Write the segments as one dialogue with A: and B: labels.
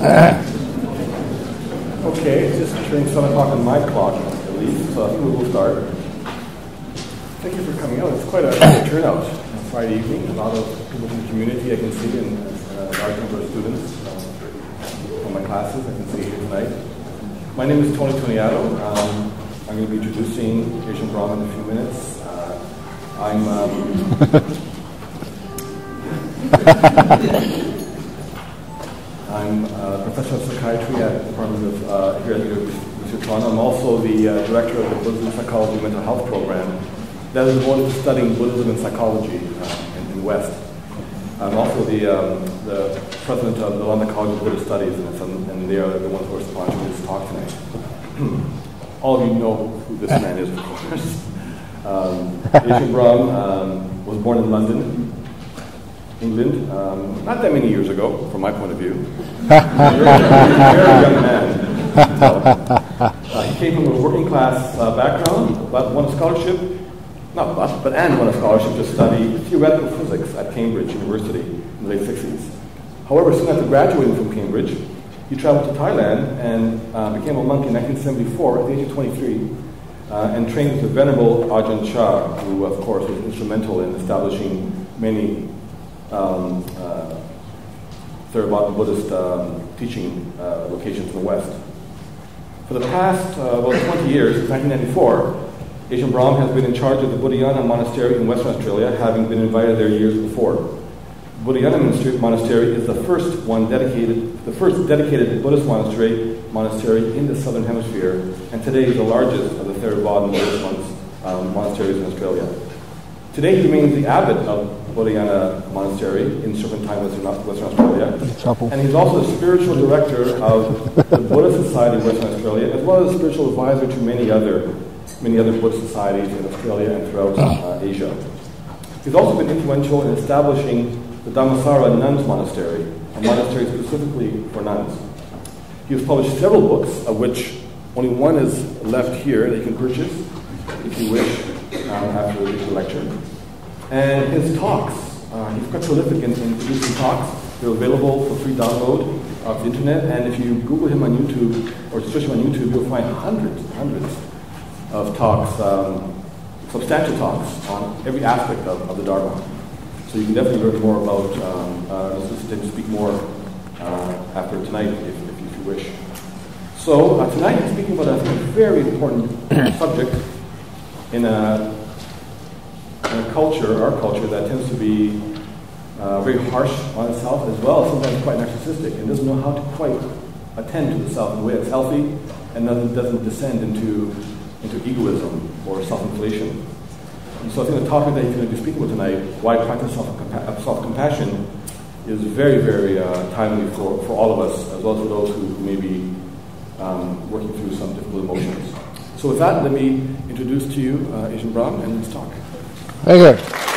A: Okay, it's just turning 7 o'clock on my clock, at least, so I think we will start. Thank you for coming out. It's quite a turnout on Friday evening. A lot of people from the community I can see, and a large number of students from my classes I can see here tonight. My name is Tony Toniato. I'm going to be introducing Geshe Brahm in a few minutes. I'm a professor of psychiatry at the Department of here at the University of Toronto. I'm also the director of the Buddhism Psychology Mental Health Program that is devoted to studying Buddhism and psychology in the West. I'm also the president of the London College of Buddhist Studies, and they are the ones who are sponsoring this talk tonight. All of you know who this man is, of course. Geshe Brahm was born in London, England, not that many years ago, from my point of view. Very young man. He came from a working class background, but won a scholarship, won a scholarship to study theoretical physics at Cambridge University in the late 60s. However, soon after graduating from Cambridge, he traveled to Thailand and became a monk in 1974 at the age of 23, and trained with the Venerable Ajahn Chah, who, of course, was instrumental in establishing many Theravada Buddhist teaching locations in the West. For the past 20 years, since 1994, Geshe Brahm has been in charge of the Bodhinyana Monastery in Western Australia, having been invited there years before. Bodhinyana Monastery is the first dedicated Buddhist monastery in the Southern Hemisphere, and today is the largest of the Theravada Buddhist monasteries in Australia. Today he remains the abbot of Bodhinyana Monastery in Serpentine, Western Australia. And he's also the spiritual director of the Buddhist Society of Western Australia, as well as spiritual advisor to many other Buddhist societies in Australia and throughout Asia. He's also been influential in establishing the Dhammasara Nuns Monastery, a monastery specifically for nuns. He has published several books, of which only one is left here that you can purchase, if you wish, after the lecture. And his talks, he's quite prolific in producing talks. They're available for free download off the internet, and if you Google him on YouTube, or search him on YouTube, you'll find hundreds of talks, substantial talks on every aspect of the Dharma. So you can definitely learn more about, listen to speak more after tonight, if you wish. So tonight I'm speaking about a very important subject in a culture, our culture, that tends to be very harsh on itself as well, sometimes quite narcissistic, and doesn't know how to quite attend to the self in a way that's healthy and doesn't descend into egoism or self-inflation. And so I think the topic that he's going to be speaking about tonight, why practice self-compassion, is very, very timely for all of us, as well as for those who may be working through some difficult emotions. So with that, let me introduce to you Geshe Brahm and his talk.
B: Very good.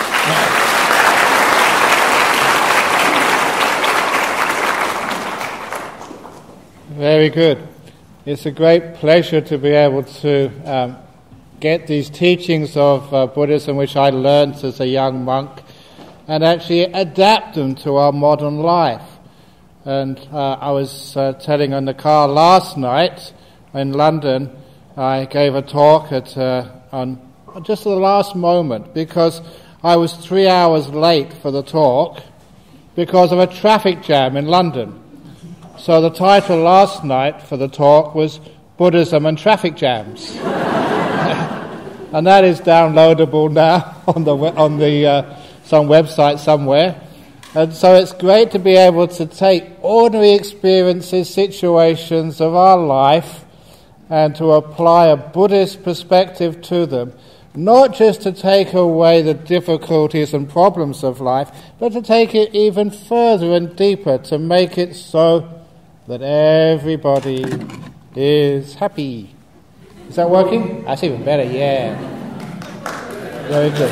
B: Very good. It's a great pleasure to be able to get these teachings of Buddhism, which I learned as a young monk, and actually adapt them to our modern life. And I was telling in the car last night in London, I gave a talk on just the last moment, because I was 3 hours late for the talk because of a traffic jam in London. So the title last night for the talk was Buddhism and Traffic Jams. And that is downloadable now on some website somewhere. And so it's great to be able to take ordinary experiences, situations of our life, and to apply a Buddhist perspective to them, not just to take away the difficulties and problems of life, but to take it even further and deeper, to make it so that everybody is happy. Is that working? That's even better, yeah. Very good.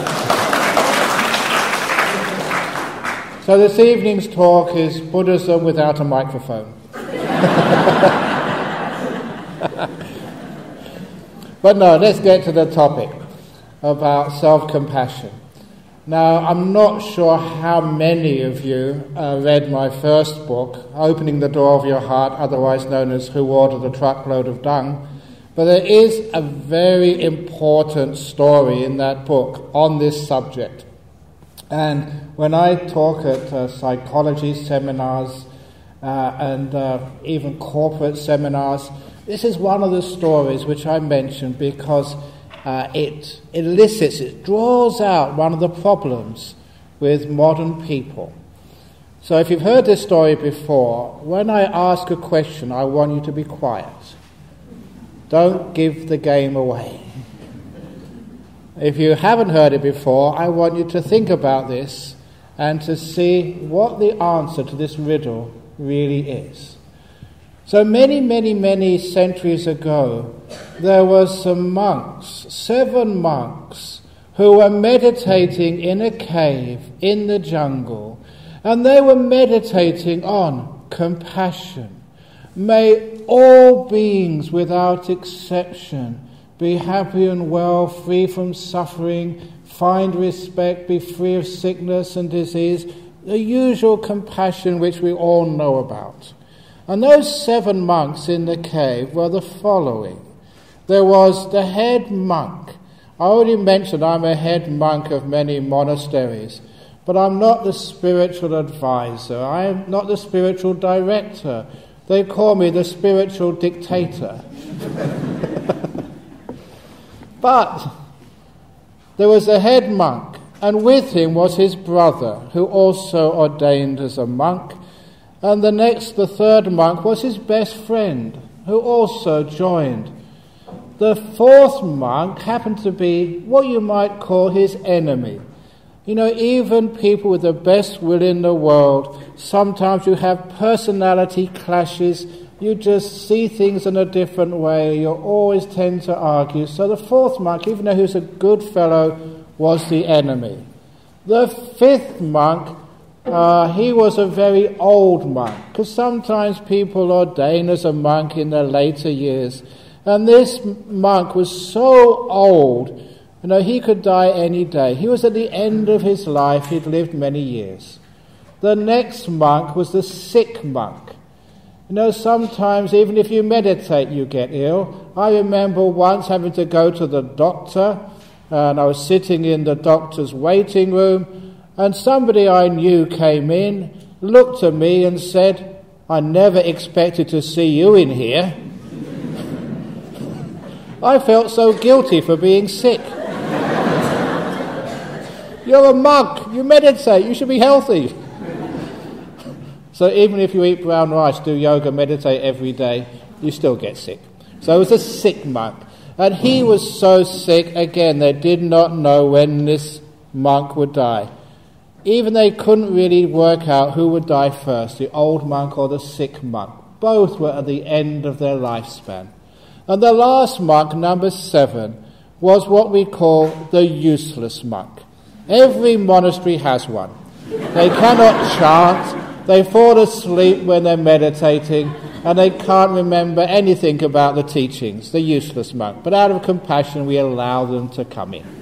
B: So this evening's talk is Buddhism without a microphone. But no, let's get to the topic about self-compassion. Now, I'm not sure how many of you read my first book, Opening the Door of Your Heart, otherwise known as Who Ordered a Truckload of Dung, but there is a very important story in that book on this subject. And when I talk at psychology seminars and even corporate seminars, this is one of the stories which I mention because it elicits, it draws out one of the problems with modern people. So if you've heard this story before, when I ask a question, I want you to be quiet. Don't give the game away. If you haven't heard it before, I want you to think about this and to see what the answer to this riddle really is. So many centuries ago, there were some monks, 7 monks, who were meditating in a cave in the jungle, and they were meditating on compassion. May all beings without exception be happy and well, free from suffering, find respect, be free of sickness and disease, the usual compassion which we all know about. And those 7 monks in the cave were the following. There was the head monk. I already mentioned I'm a head monk of many monasteries, but I'm not the spiritual advisor. I am not the spiritual director. They call me the spiritual dictator. But there was a head monk, and with him was his brother, who also ordained as a monk. And the 3rd monk was his best friend, who also joined. The 4th monk happened to be what you might call his enemy. You know, even people with the best will in the world, sometimes you have personality clashes, you just see things in a different way, you always tend to argue. So the 4th monk, even though he was a good fellow, was the enemy. The 5th monk, he was a very old monk, because sometimes people ordain as a monk in their later years. And this monk was so old, you know, he could die any day. He was at the end of his life. He'd lived many years. The next monk was the sick monk. You know, sometimes even if you meditate, you get ill. I remember once having to go to the doctor, and I was sitting in the doctor's waiting room, and somebody I knew came in, looked at me and said, "I never expected to see you in here." I felt so guilty for being sick. You're a monk, you meditate, you should be healthy. So even if you eat brown rice, do yoga, meditate every day, you still get sick. So it was a sick monk. And he was so sick, again, they did not know when this monk would die. Even they couldn't really work out who would die first, the old monk or the sick monk. Both were at the end of their lifespan. And the last monk, number 7, was what we call the useless monk. Every monastery has one. They cannot chant, they fall asleep when they're meditating, and they can't remember anything about the teachings, the useless monk. But out of compassion, we allow them to come in.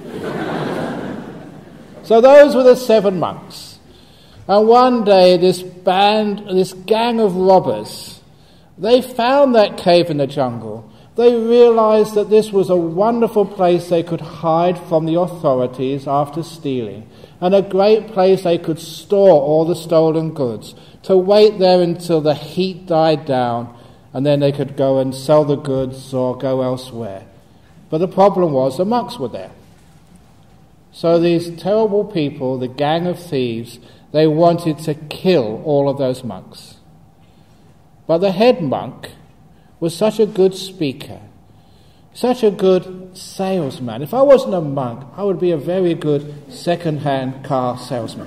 B: So those were the 7 monks. And one day, this gang of robbers, they found that cave in the jungle. They realized that this was a wonderful place they could hide from the authorities after stealing, and a great place they could store all the stolen goods, to wait there until the heat died down, and then they could go and sell the goods or go elsewhere. But the problem was the monks were there. So these terrible people, the gang of thieves, they wanted to kill all of those monks. But the head monk was such a good speaker, such a good salesman. If I wasn't a monk, I would be a very good second-hand car salesman.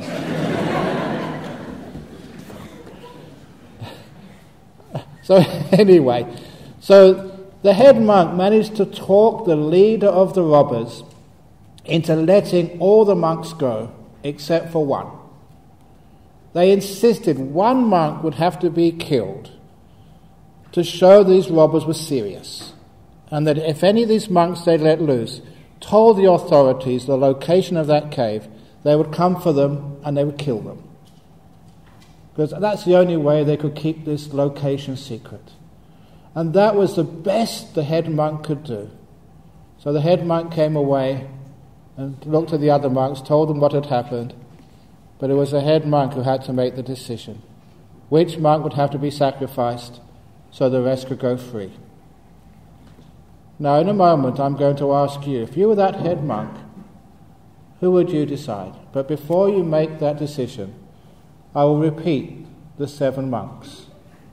B: So anyway, so the head monk managed to talk the leader of the robbers into letting all the monks go, except for one. They insisted one monk would have to be killed to show these robbers were serious, and that if any of these monks they let loose told the authorities the location of that cave, they would come for them and they would kill them. Because that's the only way they could keep this location secret. And that was the best the head monk could do. So the head monk came away and looked at the other monks, told them what had happened, but it was the head monk who had to make the decision. Which monk would have to be sacrificed so the rest could go free? Now, in a moment, I'm going to ask you, if you were that head monk, who would you decide? But before you make that decision, I will repeat the 7 monks.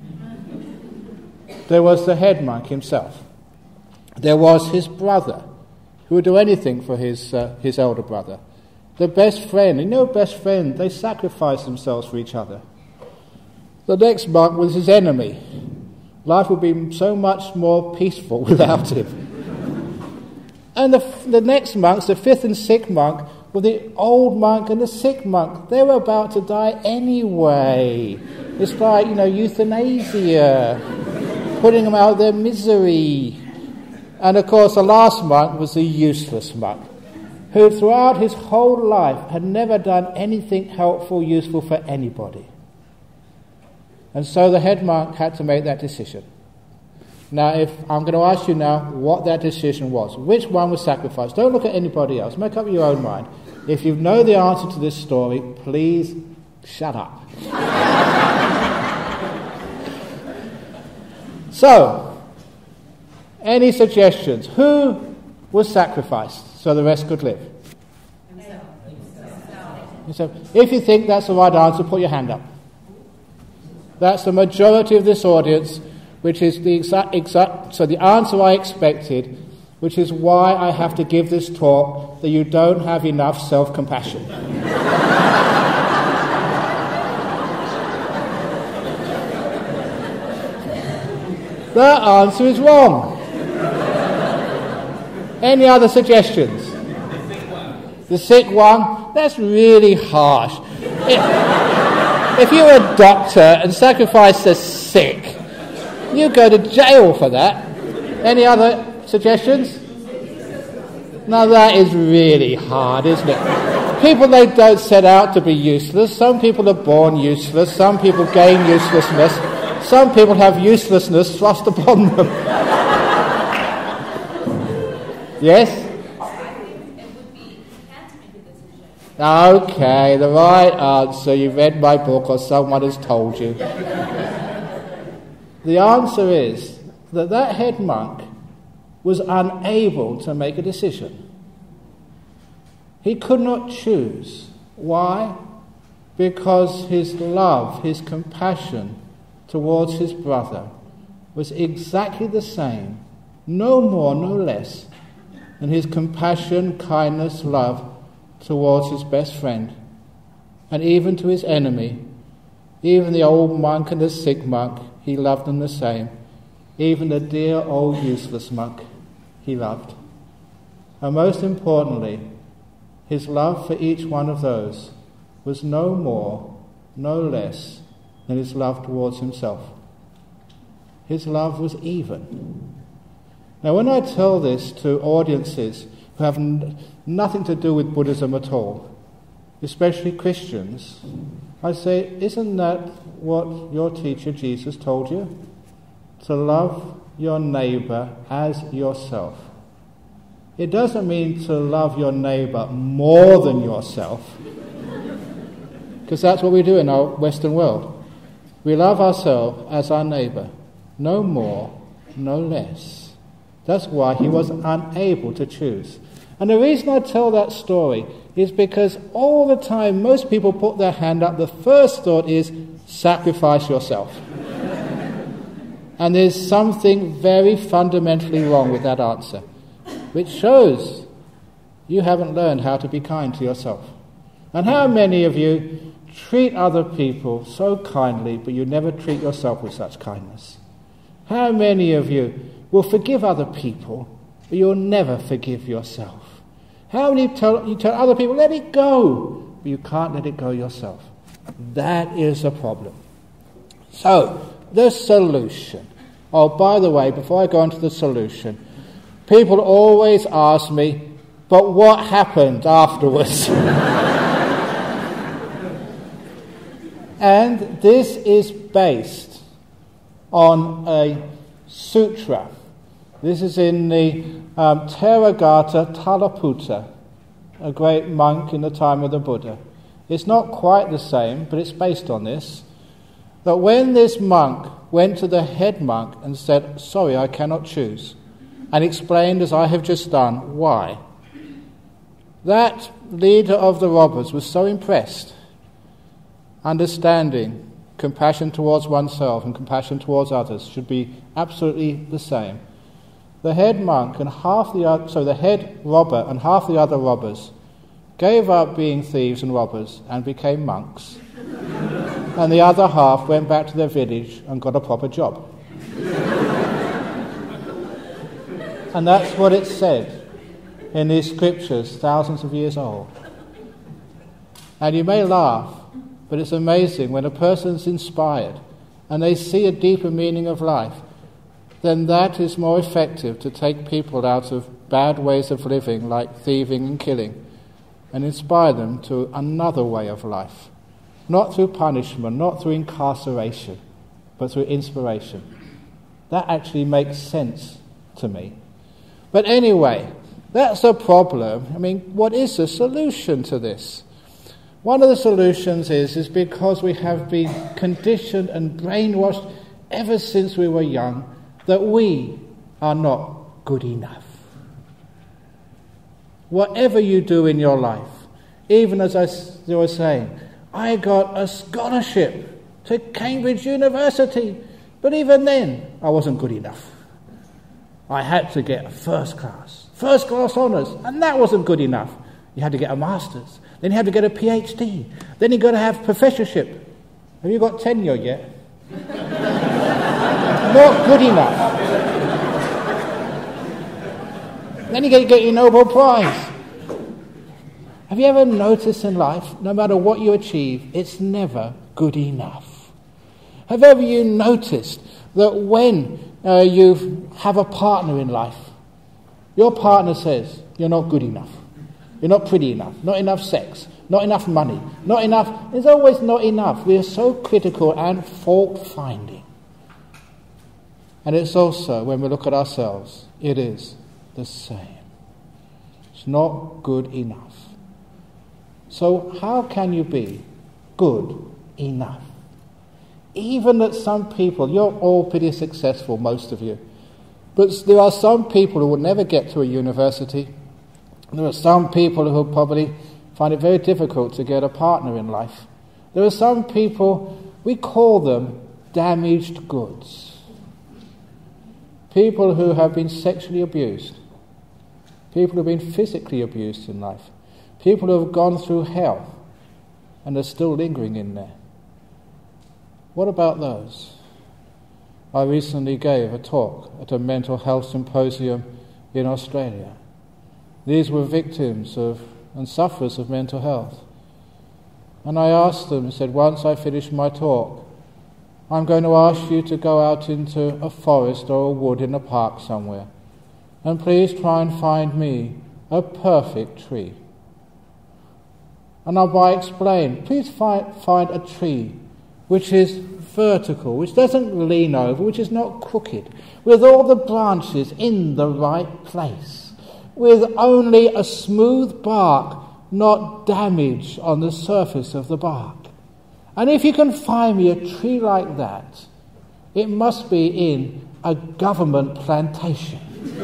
B: There was the head monk himself. There was his brother, who would do anything for his elder brother. The best friend, best friend, they sacrificed themselves for each other. The next monk was his enemy. Life would be so much more peaceful without him. And the next monks, the 5th and 6th monk, were the old monk and the sick monk. They were about to die anyway. It's like, euthanasia, putting them out of their misery. And of course, the last monk was the useless monk, who throughout his whole life had never done anything helpful, useful for anybody. And so the head monk had to make that decision. Now, if I'm going to ask you now what that decision was, which one was sacrificed? Don't look at anybody else. Make up your own mind. If you know the answer to this story, please shut up. So, any suggestions? Who was sacrificed so the rest could live? Himself. If you think that's the right answer, put your hand up. That's the majority of this audience, which is the so the answer I expected, which is why I have to give this talk, that you don't have enough self-compassion. That answer is wrong. Any other suggestions? The sick one? That's really harsh. If you were a doctor and sacrificed the sick, you go to jail for that. Any other suggestions? Now that is really hard, isn't it? People, they don't set out to be useless. Some people are born useless. Some people gain uselessness. Some people have uselessness thrust upon them. Yes? Okay, the right answer. You read my book or someone has told you. The answer is that head monk was unable to make a decision. He could not choose. Why? Because his love, his compassion towards his brother was exactly the same, no more, no less, than his compassion, kindness, love towards his best friend, and even to his enemy, even the old monk and the sick monk, he loved them the same. Even the dear old useless monk, he loved. And most importantly, his love for each one of those was no more, no less than his love towards himself. His love was even. Now, when I tell this to audiences who have nothing to do with Buddhism at all, especially Christians, I say, isn't that what your teacher Jesus told you? To love your neighbour as yourself. It doesn't mean to love your neighbour more than yourself, because that's what we do in our Western world. We love ourselves as our neighbour, no more, no less. That's why he was unable to choose. And the reason I tell that story is because all the time most people put their hand up, the first thought is, sacrifice yourself. And there's something very fundamentally wrong with that answer, which shows you haven't learned how to be kind to yourself. And how many of you treat other people so kindly, but you never treat yourself with such kindness? How many of you will forgive other people, but you'll never forgive yourself? How many you tell other people, let it go, but you can't let it go yourself? That is a problem. So, the solution. Oh, by the way, before I go on to the solution, people always ask me, but what happened afterwards? And this is based on a sutra. This is in the Theravada Talaputta, a great monk in the time of the Buddha. It's not quite the same, but it's based on this. That when this monk went to the head monk and said, "Sorry, I cannot choose," and explained, as I have just done, why, that leader of the robbers was so impressed, understanding compassion towards oneself and compassion towards others should be absolutely the same. The head monk and the head robber and half the other robbers gave up being thieves and robbers and became monks. And the other half went back to their village and got a proper job. And that's what it said in these scriptures, thousands of years old. And you may laugh, but it's amazing when a person's inspired and they see a deeper meaning of life, then that is more effective to take people out of bad ways of living like thieving and killing and inspire them to another way of life. Not through punishment, not through incarceration, but through inspiration. That actually makes sense to me. But anyway, that's a problem. I mean, what is the solution to this? One of the solutions is because we have been conditioned and brainwashed ever since we were young that we are not good enough. Whatever you do in your life, even as I was saying, I got a scholarship to Cambridge University, but even then I wasn't good enough. I had to get a first class honours, and that wasn't good enough. You had to get a master's, then you had to get a PhD, then you got to have professorship. Have you got tenure yet? Not good enough. Then you get your Nobel Prize. Have you ever noticed in life, no matter what you achieve, it's never good enough? Have ever you noticed that when you have a partner in life, your partner says, "You're not good enough, you're not pretty enough, not enough sex, not enough money, not enough..." There's always not enough. We are so critical and fault-finding. And it's also, when we look at ourselves, it is the same. It's not good enough. So how can you be good enough? Even that some people, you're all pretty successful, most of you, but there are some people who will never get to a university. There are some people who will probably find it very difficult to get a partner in life. There are some people, we call them damaged goods. People who have been sexually abused. People who have been physically abused in life. People who have gone through hell and are still lingering in there. What about those? I recently gave a talk at a mental health symposium in Australia. These were victims of and sufferers of mental health. And I asked them, I said, once I finish my talk, I'm going to ask you to go out into a forest or a wood in a park somewhere, and please try and find me a perfect tree. And I'll explain, please find a tree which is vertical, which doesn't lean over, which is not crooked, with all the branches in the right place, with only a smooth bark, not damage on the surface of the bark. And if you can find me a tree like that, it must be in a government plantation.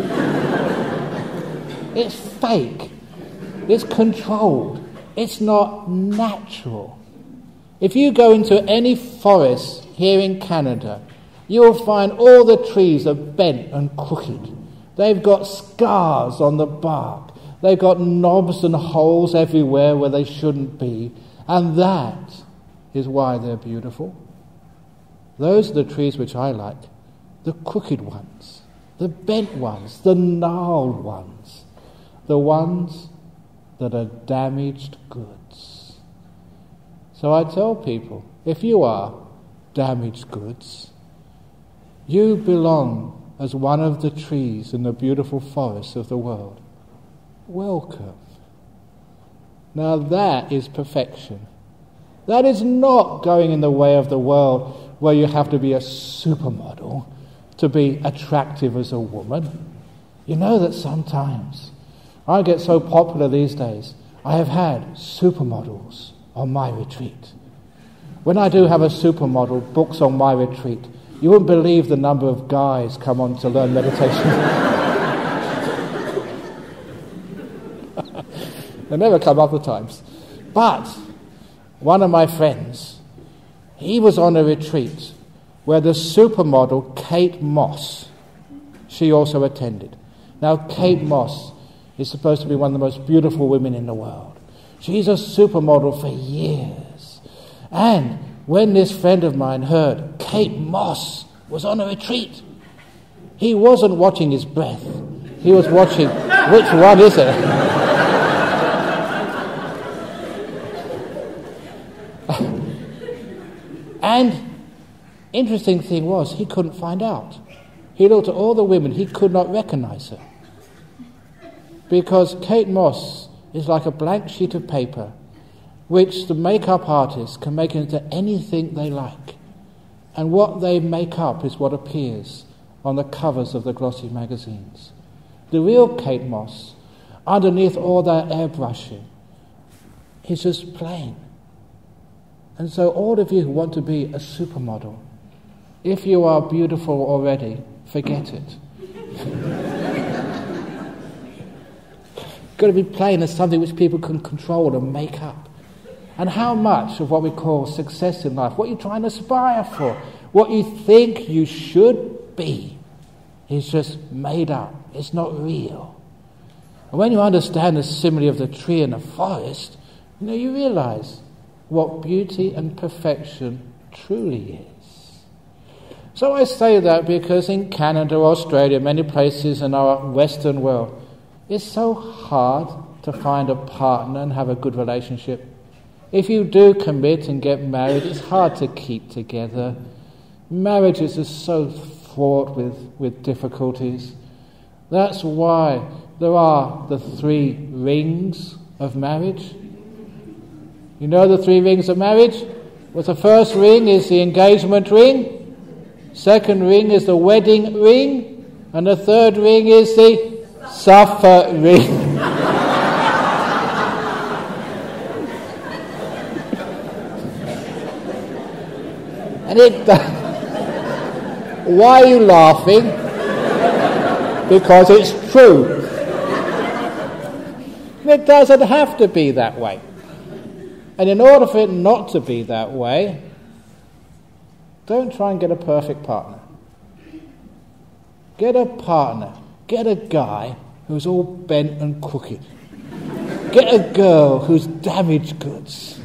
B: It's fake. It's controlled. It's not natural. If you go into any forest here in Canada, you will find all the trees are bent and crooked. They've got scars on the bark. They've got knobs and holes everywhere where they shouldn't be. And that is why they're beautiful. Those are the trees which I like. The crooked ones, the bent ones, the gnarled ones, the ones that are damaged goods. So I tell people, if you are damaged goods, you belong as one of the trees in the beautiful forests of the world. Welcome. Now that is perfection. That is not going in the way of the world where you have to be a supermodel to be attractive as a woman. You know that sometimes I get so popular these days, I have had supermodels on my retreat. When I do have a supermodel books on my retreat, you wouldn't believe the number of guys come on to learn meditation. They never come other times. But one of my friends, he was on a retreat where the supermodel Kate Moss, she also attended. Now, Kate Moss is supposed to be one of the most beautiful women in the world. She's a supermodel for years. And when this friend of mine heard Kate Moss was on a retreat, he wasn't watching his breath. He was watching, which one is it? And interesting thing was, he couldn't find out. He looked at all the women, he could not recognize her. Because Kate Moss is like a blank sheet of paper which the makeup artists can make into anything they like. And what they make up is what appears on the covers of the glossy magazines. The real Kate Moss, underneath all that airbrushing, is just plain. And so all of you who want to be a supermodel, if you are beautiful already, forget it. Got to be plain as something which people can control and make up. And how much of what we call success in life, what you're trying to aspire for, what you think you should be, is just made up. It's not real. And when you understand the simile of the tree and the forest, you realize what beauty and perfection truly is. So I say that because in Canada, Australia, many places in our Western world, it's so hard to find a partner and have a good relationship. If you do commit and get married, it's hard to keep together. Marriages are so fraught with difficulties. That's why there are the 3 rings of marriage. You know the 3 rings of marriage? Well, the first ring is the engagement ring, second ring is the wedding ring, and the third ring is the suffer ring. And why are you laughing? Because it's true. It doesn't have to be that way. And in order for it not to be that way, don't try and get a perfect partner. Get a partner. Get a guy who's all bent and crooked. Get a girl who's damaged goods.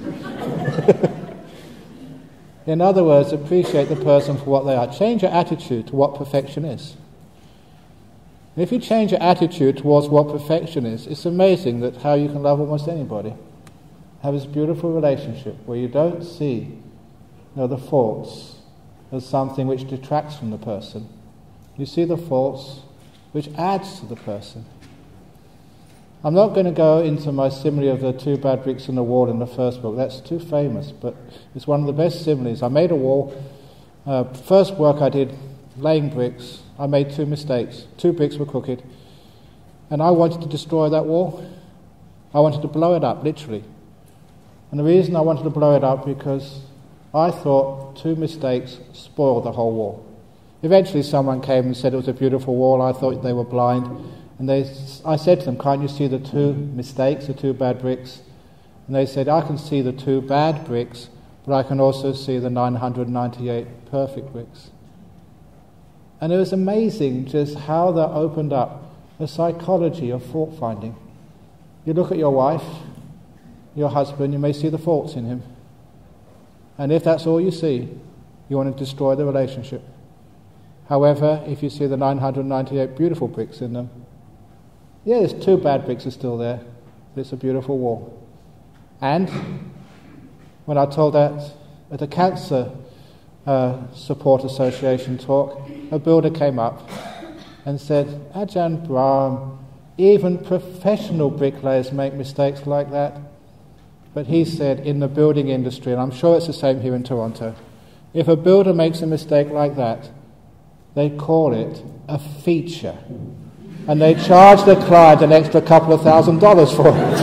B: In other words, appreciate the person for what they are. Change your attitude to what perfection is. And if you change your attitude towards what perfection is, it's amazing that how you can love almost anybody. Have this beautiful relationship where you don't see the faults as something which detracts from the person. You see the faults which adds to the person. I'm not going to go into my simile of the 2 bad bricks in the wall in the first book. That's too famous, but it's one of the best similes. I made a wall. First work I did, laying bricks. I made 2 mistakes. 2 bricks were crooked. And I wanted to destroy that wall. I wanted to blow it up, literally. And the reason I wanted to blow it up because I thought 2 mistakes spoiled the whole wall. Eventually someone came and said it was a beautiful wall. I thought they were blind. And I said to them, can't you see the 2 mistakes, the 2 bad bricks? And they said, I can see the 2 bad bricks, but I can also see the 998 perfect bricks. And it was amazing just how that opened up the psychology of fault finding. You look at your wife, your husband, you may see the faults in him. And if that's all you see, you want to destroy the relationship. However, if you see the 998 beautiful bricks in them, there's 2 bad bricks are still there. It's a beautiful wall. And when I told that at a Cancer Support Association talk, a builder came up and said, Ajahn Brahm, even professional bricklayers make mistakes like that. but he said in the building industry, and I'm sure it's the same here in Toronto, if a builder makes a mistake like that, they call it a feature. And they charge the client an extra couple of $1,000s for it.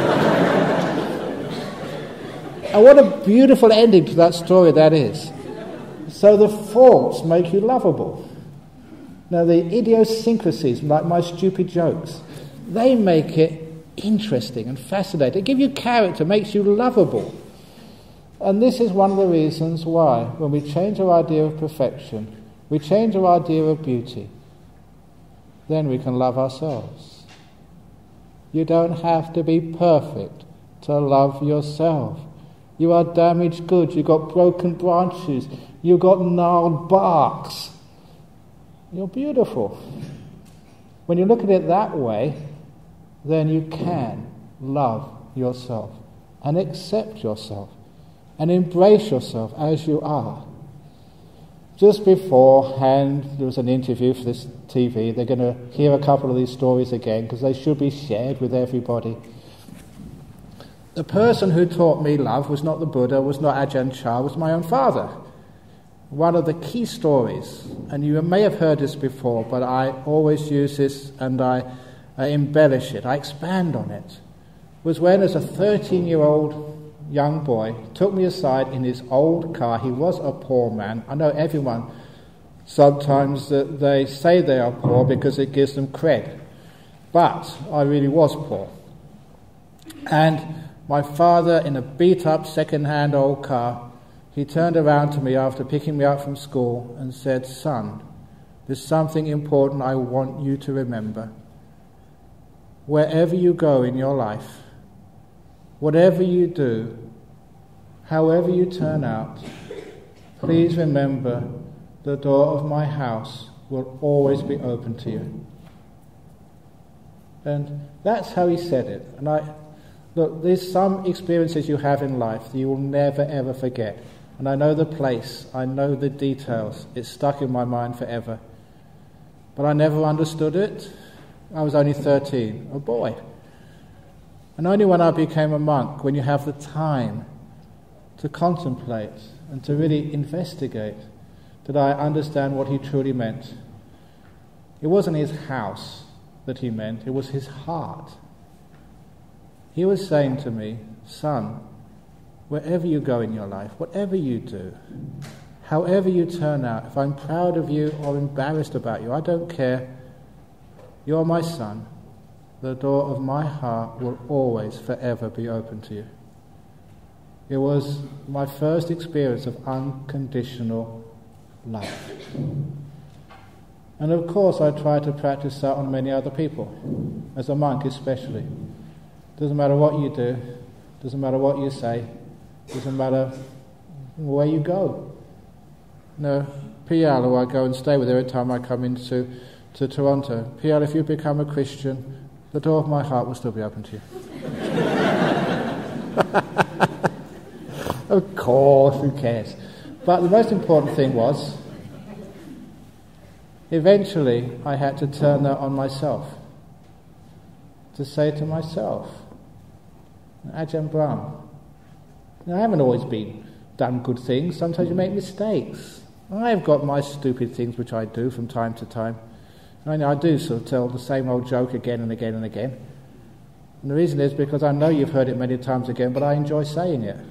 B: And what a beautiful ending to that story that is. So the faults make you lovable. Now the idiosyncrasies, like my stupid jokes, they make it interesting and fascinating. They give you character, makes you lovable. And this is one of the reasons why, when we change our idea of perfection, we change our idea of beauty, then we can love ourselves. You don't have to be perfect to love yourself. You are damaged goods, you've got broken branches, you've got gnarled barks. You're beautiful. When you look at it that way, then you can love yourself and accept yourself and embrace yourself as you are. Just beforehand, there was an interview for this TV. They're going to hear a couple of these stories again because they should be shared with everybody. The person who taught me love was not the Buddha, was not Ajahn Chah, was my own father. One of the key stories, and you may have heard this before, but I always use this and I embellish it, I expand on it, was when as a 13-year-old young boy took me aside in his old car. He was a poor man. I know everyone, sometimes that they say they are poor because it gives them cred. But I really was poor. And my father, in a beat-up second-hand old car, he turned around to me after picking me up from school and said, "Son, there's something important I want you to remember. Wherever you go in your life, whatever you do, however you turn out, please remember the door of my house will always be open to you." And that's how he said it. And look, there's some experiences you have in life that you will never ever forget. And I know the place, I know the details. It's stuck in my mind forever. But I never understood it. I was only 13, a boy. And only when I became a monk, when you have the time to contemplate and to really investigate, did I understand what he truly meant. It wasn't his house that he meant, it was his heart. He was saying to me, "Son, wherever you go in your life, whatever you do, however you turn out, if I'm proud of you or embarrassed about you, I don't care. You're my son. The door of my heart will always, forever be open to you." It was my first experience of unconditional love. And of course I try to practice that on many other people, as a monk especially. Doesn't matter what you do, doesn't matter what you say, doesn't matter where you go. No, Pial, who I go and stay with every time I come into Toronto, Pial, if you become a Christian, the door of my heart will still be open to you. Of course, who cares? But the most important thing was, eventually I had to turn that on myself. To say to myself, Ajahn Brahm, I haven't always done good things. Sometimes you make mistakes. I've got my stupid things which I do from time to time. I do sort of tell the same old joke again and again and again. And the reason is because I know you've heard it many times again, but I enjoy saying it.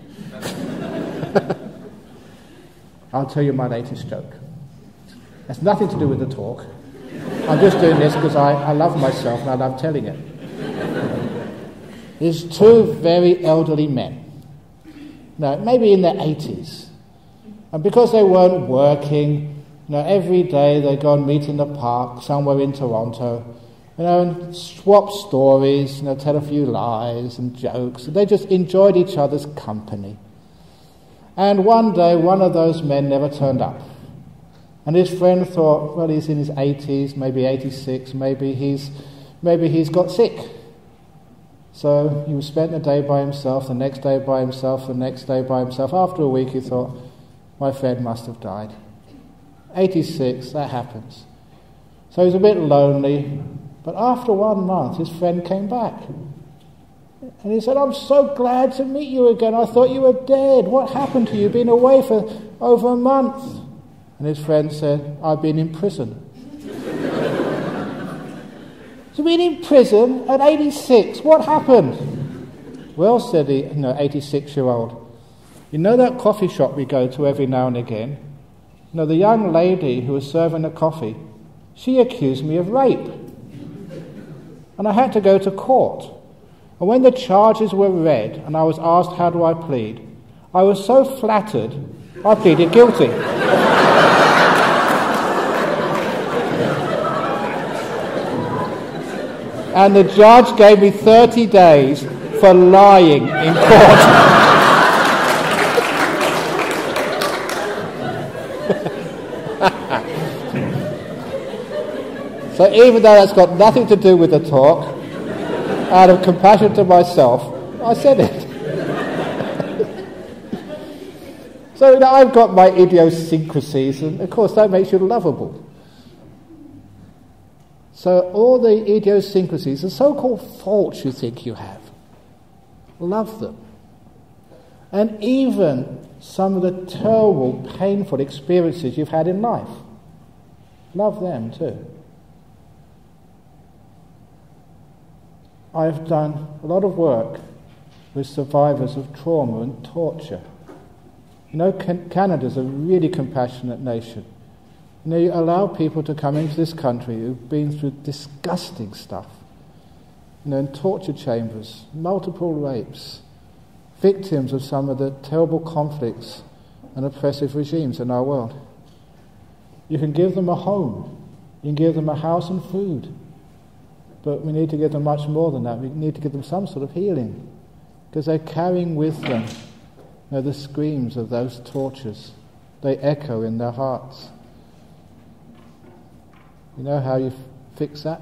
B: I'll tell you my latest joke. It's nothing to do with the talk. I'm just doing this because I love myself and I love telling it. There's two very elderly men. Now, maybe in their 80s. And because they weren't working, every day they go and meet in the park somewhere in Toronto, and swap stories, tell a few lies and jokes. And they just enjoyed each other's company. And one day, one of those men never turned up. And his friend thought, well, he's in his 80s, maybe 86, maybe he's got sick. So he spent the day by himself, the next day by himself, the next day by himself. After a week he thought, my friend must have died. 86, that happens. So he's a bit lonely, but after 1 month his friend came back. And he said, I'm so glad to meet you again. I thought you were dead. What happened to you? You've been away for over a month. And his friend said, I've been in prison. You've been in prison at 86. What happened? Well, said the 86-year-old, you know that coffee shop we go to every now and again? The young lady who was serving the coffee, she accused me of rape. And I had to go to court. And when the charges were read and I was asked how do I plead, I was so flattered, I pleaded guilty. And the judge gave me 30 days for lying in court. So even though that's got nothing to do with the talk, out of compassion to myself, I said it. So I've got my idiosyncrasies, and of course that makes you lovable. So all the idiosyncrasies, the so-called faults you think you have, love them. And even some of the terrible, painful experiences you've had in life, love them too. I've done a lot of work with survivors of trauma and torture. Canada's a really compassionate nation. You allow people to come into this country who've been through disgusting stuff. In torture chambers, multiple rapes, victims of some of the terrible conflicts and oppressive regimes in our world. You can give them a home. You can give them a house and food. But we need to give them much more than that. We need to give them some sort of healing, because they're carrying with them the screams of those tortures. They echo in their hearts. You know how you fix that?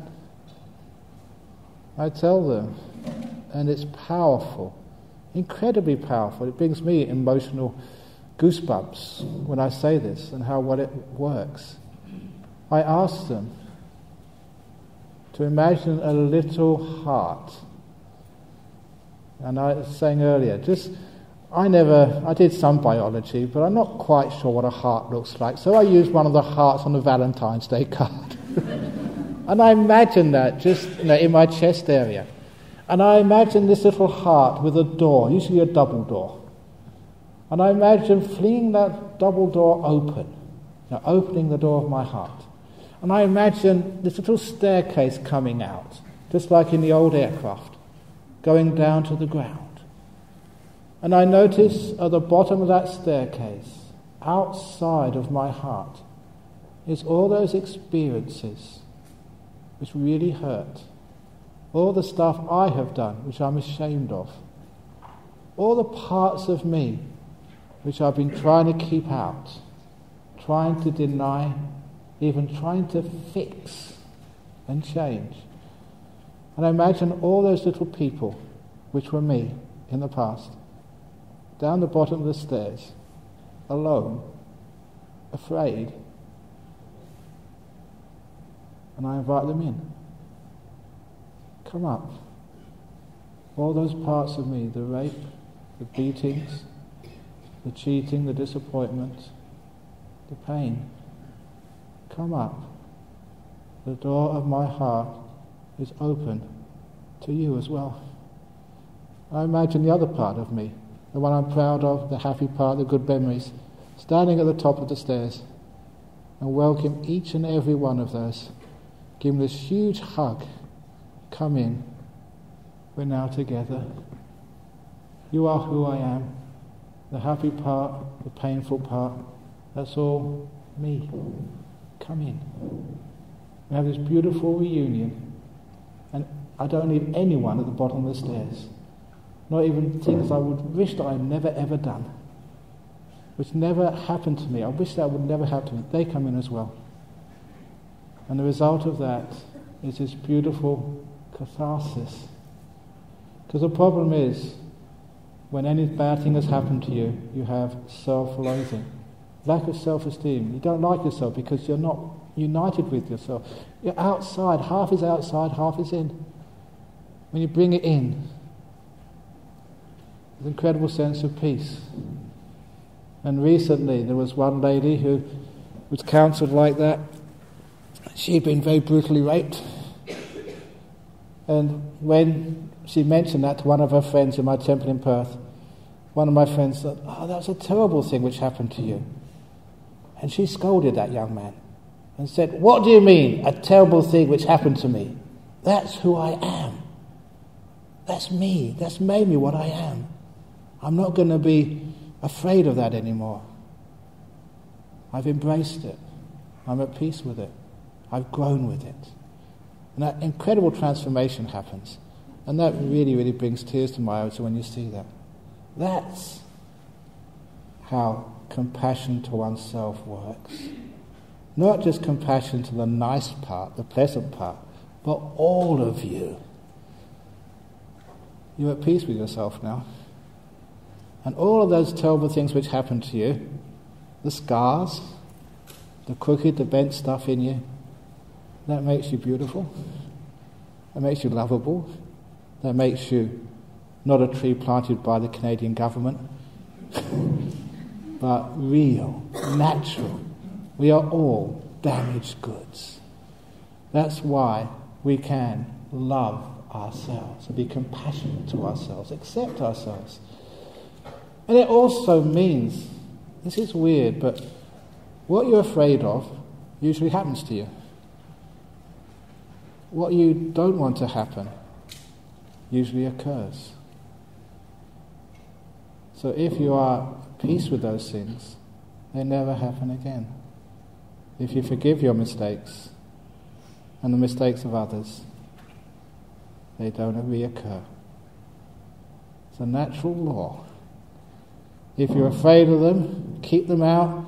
B: I tell them, and it's powerful, incredibly powerful. It brings me emotional goosebumps when I say this and how well it works. I ask them to imagine a little heart. And I was saying earlier, I did some biology, but I'm not quite sure what a heart looks like. So I used one of the hearts on the Valentine's Day card. And I imagine that just in my chest area. And I imagine this little heart with a door, usually a double door. And I imagine flinging that double door open, opening the door of my heart. And I imagine this little staircase coming out, just like in the old aircraft, going down to the ground. And I notice at the bottom of that staircase, outside of my heart, is all those experiences which really hurt. All the stuff I have done, which I'm ashamed of. All the parts of me which I've been trying to keep out, trying to deny, even trying to fix and change. And I imagine all those little people, which were me in the past, down the bottom of the stairs, alone, afraid. And I invite them in. Come up. All those parts of me, the rape, the beatings, the cheating, the disappointment, the pain. Come up. The door of my heart is open to you as well. I imagine the other part of me, the one I'm proud of, the happy part, the good memories, standing at the top of the stairs, and welcome each and every one of those. Give them this huge hug. Come in. We're now together. You are who I am. The happy part, the painful part, that's all me. Come in. We have this beautiful reunion, and I don't need anyone at the bottom of the stairs. Not even things I would wish that I'd never ever done, which never happened to me. I wish that would never happen to me. They come in as well. And the result of that is this beautiful catharsis. Because the problem is, when any bad thing has happened to you, you have self-loathing, lack of self-esteem. You don't like yourself because you're not united with yourself. You're outside, half is outside, half is in. When you bring it in, an incredible sense of peace. And recently there was one lady who was counselled like that. She'd been very brutally raped. And when she mentioned that to one of her friends in my temple in Perth, one of my friends said, "Oh, that was a terrible thing which happened to you." And she scolded that young man and said, "What do you mean, a terrible thing which happened to me? That's who I am. That's me. That's made me what I am. I'm not going to be afraid of that anymore. I've embraced it. I'm at peace with it. I've grown with it." And that incredible transformation happens. And that really, really brings tears to my eyes when you see that. That's how compassion to oneself works. Not just compassion to the nice part, the pleasant part, but all of you. You're at peace with yourself now. And all of those terrible things which happen to you, the scars, the crooked, the bent stuff in you, that makes you beautiful. That makes you lovable. That makes you not a tree planted by the Canadian government, but real, natural. We are all damaged goods. That's why we can love ourselves and be compassionate to ourselves, accept ourselves. And it also means, this is weird, but what you're afraid of usually happens to you. What you don't want to happen usually occurs. So if you are at peace with those things, they never happen again. If you forgive your mistakes and the mistakes of others, they don't reoccur. It's a natural law. If you're afraid of them, keep them out,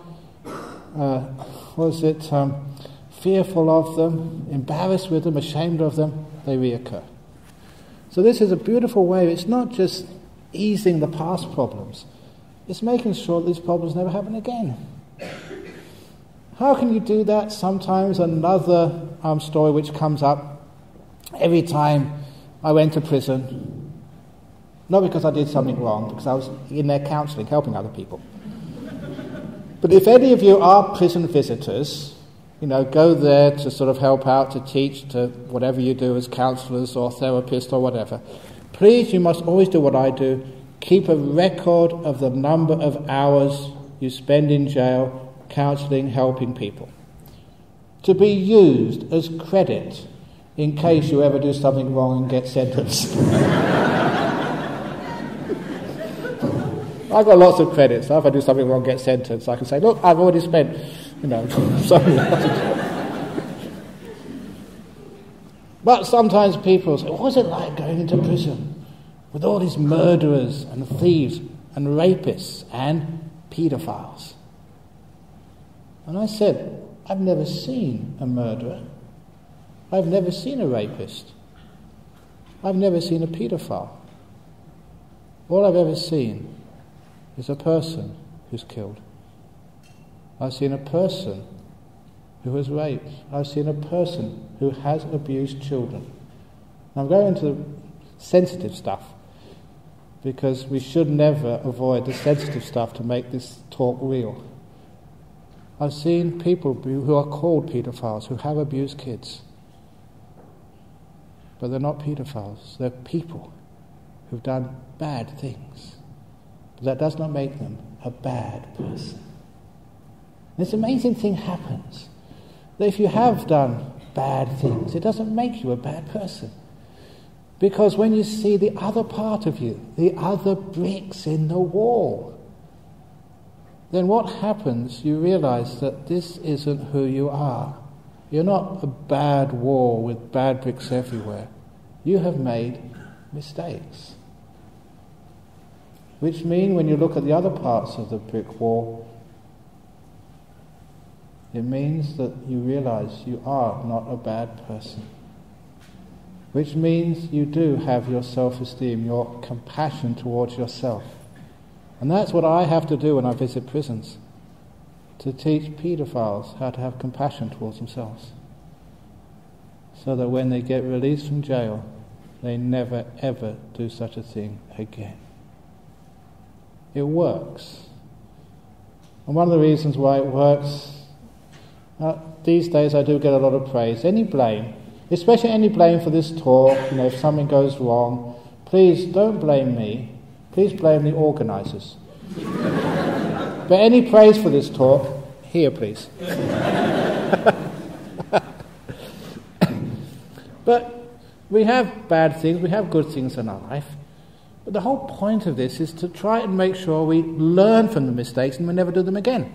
B: fearful of them, embarrassed with them, ashamed of them, they reoccur. So this is a beautiful way. It's not just easing the past problems. It's making sure that these problems never happen again. How can you do that? Sometimes another story which comes up every time I went to prison, not because I did something wrong, because I was in there counselling, helping other people. But if any of you are prison visitors, go there to sort of help out, to teach, to whatever you do as counsellors or therapists or whatever, please, you must always do what I do. Keep a record of the number of hours you spend in jail counselling, helping people, to be used as credit in case you ever do something wrong and get sentenced. I've got lots of credits. So if I do something wrong and get sentenced, I can say, look, I've already spent, But sometimes people say, what was it like going into prison with all these murderers and thieves and rapists and paedophiles? And I said, I've never seen a murderer. I've never seen a rapist. I've never seen a paedophile. All I've ever seen is a person who's killed. I've seen a person who has raped. I've seen a person who has abused children. I'm going into sensitive stuff because we should never avoid the sensitive stuff to make this talk real. I've seen people who are called paedophiles who have abused kids. But they're not paedophiles. They're people who've done bad things. But that does not make them a bad person. This amazing thing happens. That if you have done bad things, it doesn't make you a bad person. Because when you see the other part of you, the other bricks in the wall, then what happens, you realize that this isn't who you are. You're not a bad wall with bad bricks everywhere. You have made mistakes. Which mean when you look at the other parts of the brick wall, it means that you realize you are not a bad person. Which means you do have your self-esteem, your compassion towards yourself. And that's what I have to do when I visit prisons, to teach paedophiles how to have compassion towards themselves, so that when they get released from jail, they never ever do such a thing again. it works. And one of the reasons why it works, these days I do get a lot of praise. Any blame, especially any blame for this talk, if something goes wrong, please don't blame me. Please blame the organisers. But any praise for this talk, here please. But we have bad things, we have good things in our life. But the whole point of this is to try and make sure we learn from the mistakes and we never do them again.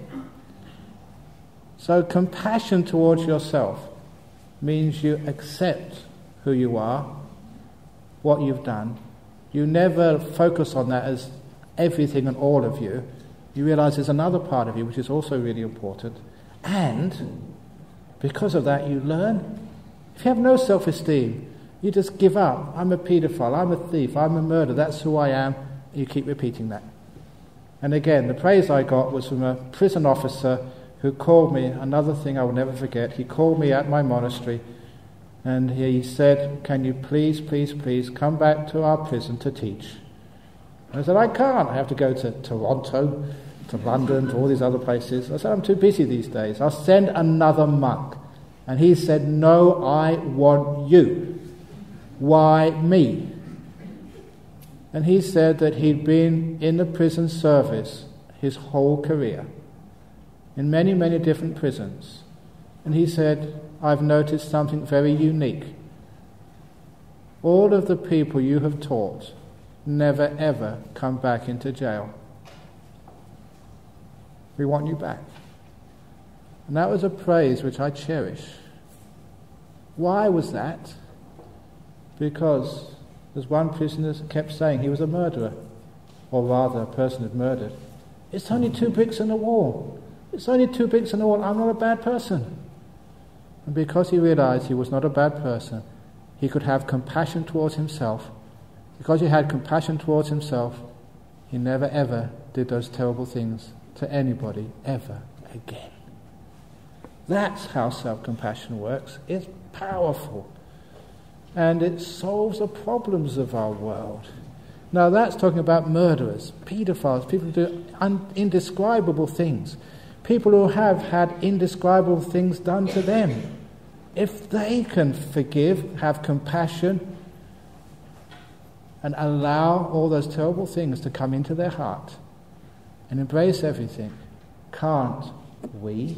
B: So compassion towards yourself means you accept who you are, what you've done. You never focus on that as everything and all of you. You realise there's another part of you which is also really important. And because of that you learn. If you have no self-esteem, you just give up. I'm a paedophile, I'm a thief, I'm a murderer, that's who I am. You keep repeating that. And again, the praise I got was from a prison officer who called me, another thing I will never forget. He called me at my monastery and he said, can you please come back to our prison to teach? And I said, I can't. I have to go to Toronto, to London, to all these other places. I said, I'm too busy these days. I'll send another monk. And he said, no, I want you. Why me? And he said that he'd been in the prison service his whole career, in many, many different prisons. And he said, I've noticed something very unique. All of the people you have taught never ever come back into jail. We want you back. And that was a praise which I cherish. Why was that? Because, as one prisoner kept saying, he was a murderer, or rather a person had murdered. It's only 2 bricks in the wall. It's only 2 bricks in the wall. I'm not a bad person. And because he realized he was not a bad person, he could have compassion towards himself. Because he had compassion towards himself, he never ever did those terrible things to anybody ever again. That's how self-compassion works. It's powerful. And it solves the problems of our world. Now that's talking about murderers, paedophiles, people who do indescribable things, people who have had indescribable things done to them. If they can forgive, have compassion, and allow all those terrible things to come into their heart and embrace everything, can't we?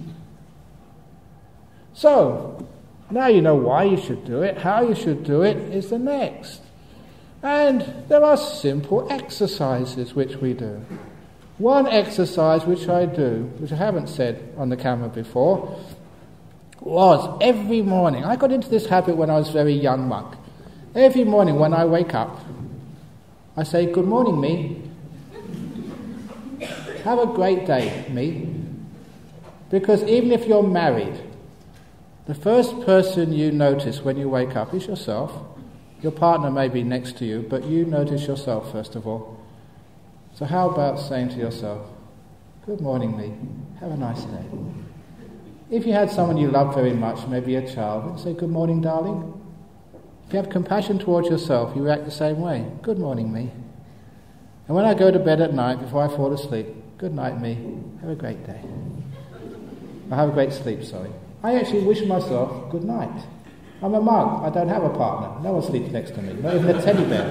B: So, now you know why you should do it. How you should do it is the next. And there are simple exercises which we do. One exercise which I do, which I haven't said on the camera before, was every morning. I got into this habit when I was a very young monk. Every morning when I wake up, I say, good morning, me. Have a great day, me. Because even if you're married, the first person you notice when you wake up is yourself. Your partner may be next to you, but you notice yourself first of all. So how about saying to yourself, good morning, me. Have a nice day. If you had someone you love very much, maybe a child, say, good morning, darling. If you have compassion towards yourself, you react the same way. Good morning, me. And when I go to bed at night, before I fall asleep, good night, me. Have a great day. Or have a great sleep, sorry. I actually wish myself good night. I'm a monk. I don't have a partner. No one sleeps next to me, not even a teddy bear.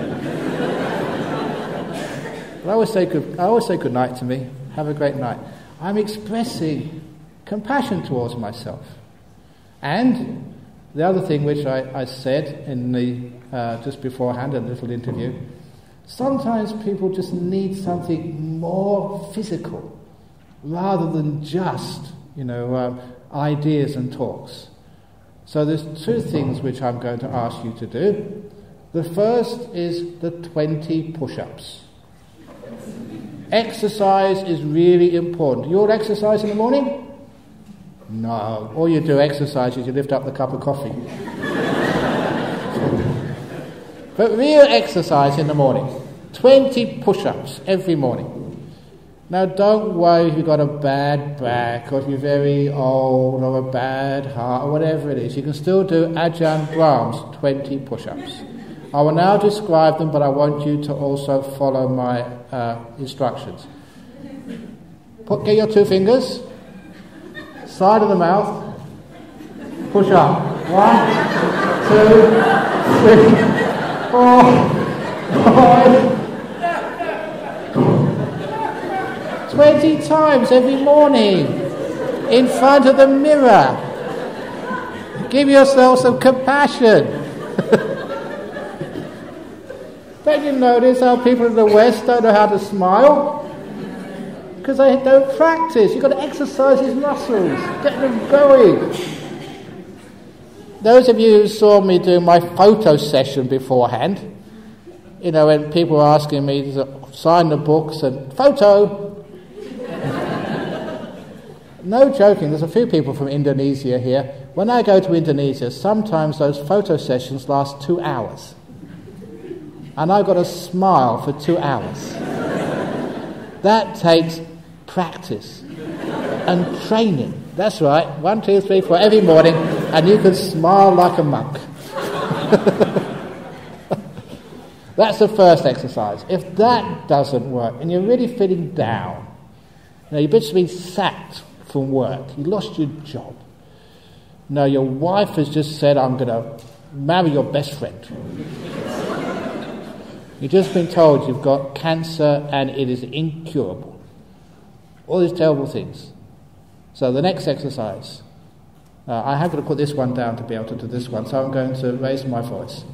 B: But I always say good night to me. Have a great night. I'm expressing compassion towards myself. And the other thing which I said in the just beforehand, a little interview, sometimes people just need something more physical rather than just, ideas and talks. So there's 2 things which I'm going to ask you to do. The first is the 20 push-ups. Exercise is really important. You all exercise in the morning? No. All you do exercise is you lift up the cup of coffee. But real exercise in the morning. 20 push-ups every morning. Now don't worry if you've got a bad back or if you're very old or a bad heart or whatever it is. You can still do Ajahn Brahm's 20 push-ups. I will now describe them, but I want you to also follow my instructions. Get your 2 fingers, side of the mouth, push up. 1, 2, 3, 4, 5. 20 times every morning in front of the mirror. Give yourself some compassion. Don't you notice how people in the West don't know how to smile? Because they don't practice. You've got to exercise these muscles, get them going. Those of you who saw me do my photo session beforehand, you know, when people were asking me to sign the books and photo. No joking, there's a few people from Indonesia here. When I go to Indonesia, sometimes those photo sessions last 2 hours. And I've got to smile for 2 hours. That takes practice and training. That's right, 1, 2, 3, 4 every morning, and you can smile like a monk. That's the first exercise. If that doesn't work, and you're really feeling down, you know, you've just been sacked from work, you lost your job. No, your wife has just said, I'm going to marry your best friend. You've just been told you've got cancer and it is incurable. All these terrible things. So the next exercise, I have to put this one down to be able to do this one, so I'm going to raise my voice.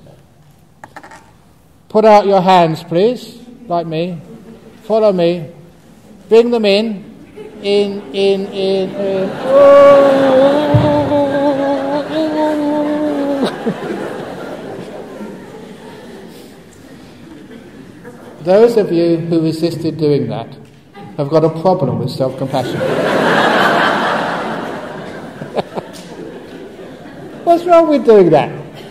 B: Put out your hands, please, like me. Follow me. Bring them in. In. Those of you who resisted doing that have got a problem with self-compassion. What's wrong with doing that?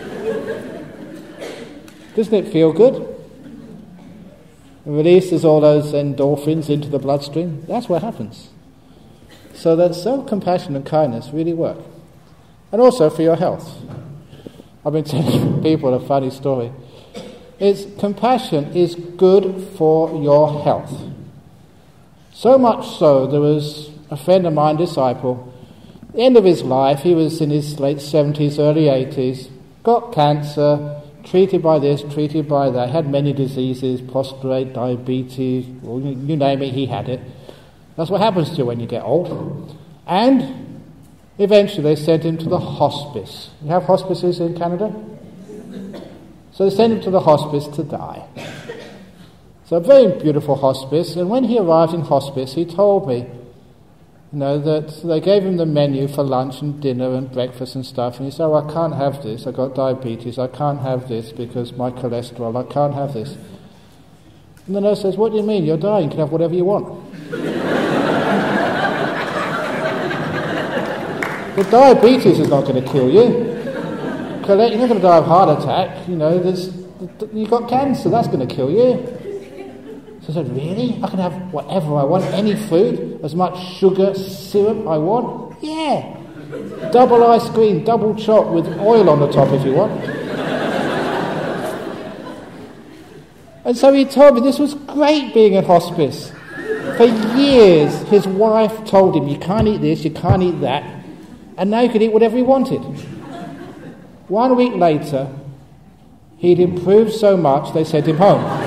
B: Doesn't it feel good? It releases all those endorphins into the bloodstream. That's what happens. So that self-compassion and kindness really work. And also for your health. I've been telling people a funny story. Compassion is good for your health. So much so, there was a friend of mine, disciple, at the end of his life, he was in his late 70s, early 80s, got cancer, treated by this, treated by that, had many diseases, prostate, diabetes, well, you name it, he had it. That's what happens to you when you get old. And eventually they sent him to the hospice. You have hospices in Canada? So they sent him to the hospice to die. So a very beautiful hospice, and when he arrived in hospice, he told me, you know, that they gave him the menu for lunch and dinner and breakfast and stuff, and he said, oh, I can't have this, I've got diabetes, I can't have this because my cholesterol, I can't have this. And the nurse says, what do you mean, you're dying, you can have whatever you want. The diabetes is not going to kill you. You're not going to die of heart attack, you know, you've got cancer, that's going to kill you. So I said, really? I can have whatever I want, any food, as much sugar, syrup I want? Yeah. Double ice cream, double chopped with oil on the top if you want. And so he told me this was great being in hospice. For years, his wife told him, you can't eat this, you can't eat that, and now he could eat whatever he wanted. 1 week later, he'd improved so much, they sent him home.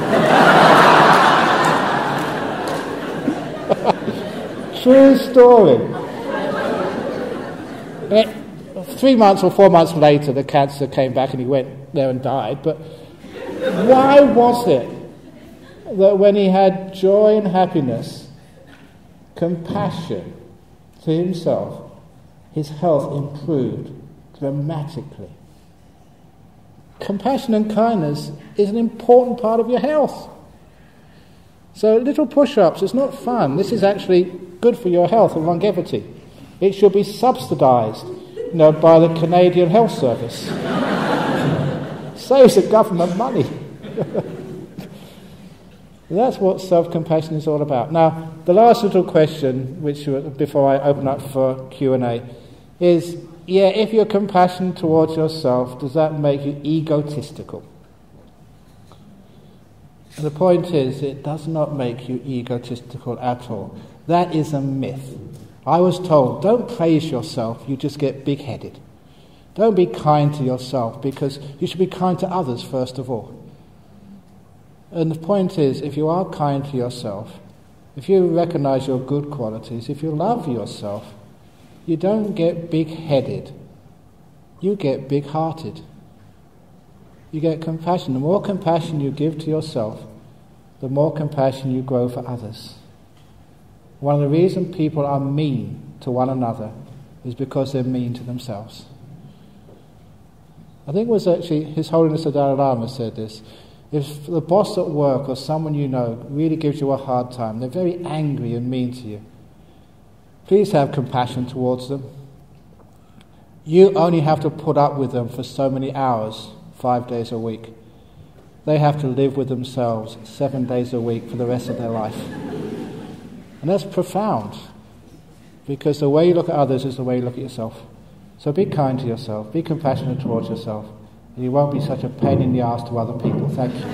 B: True story. 3 months or 4 months later, the cancer came back and he went there and died. But why was it that when he had joy and happiness, compassion to himself, his health improved dramatically? Compassion and kindness is an important part of your health. So little push-ups is not fun. This is actually good for your health and longevity. It should be subsidised, you know, by the Canadian Health Service. Saves the government money. That's what self-compassion is all about. Now, the last little question, which before I open up for Q&A, is, if you're compassionate towards yourself, does that make you egotistical? And the point is, it does not make you egotistical at all. That is a myth. I was told, don't praise yourself, you just get big-headed. Don't be kind to yourself, because you should be kind to others first of all. And the point is, if you are kind to yourself, if you recognize your good qualities, if you love yourself, you don't get big-headed. You get big-hearted. You get compassion. The more compassion you give to yourself, the more compassion you grow for others. One of the reasons people are mean to one another is because they're mean to themselves. I think it was actually His Holiness the Dalai Lama said this. If the boss at work or someone you know really gives you a hard time, they're very angry and mean to you, please have compassion towards them. You only have to put up with them for so many hours, 5 days a week. They have to live with themselves 7 days a week for the rest of their life. And that's profound, because the way you look at others is the way you look at yourself. So be kind to yourself, be compassionate towards yourself, and you won't be such a pain in the arse to other people. Thank you.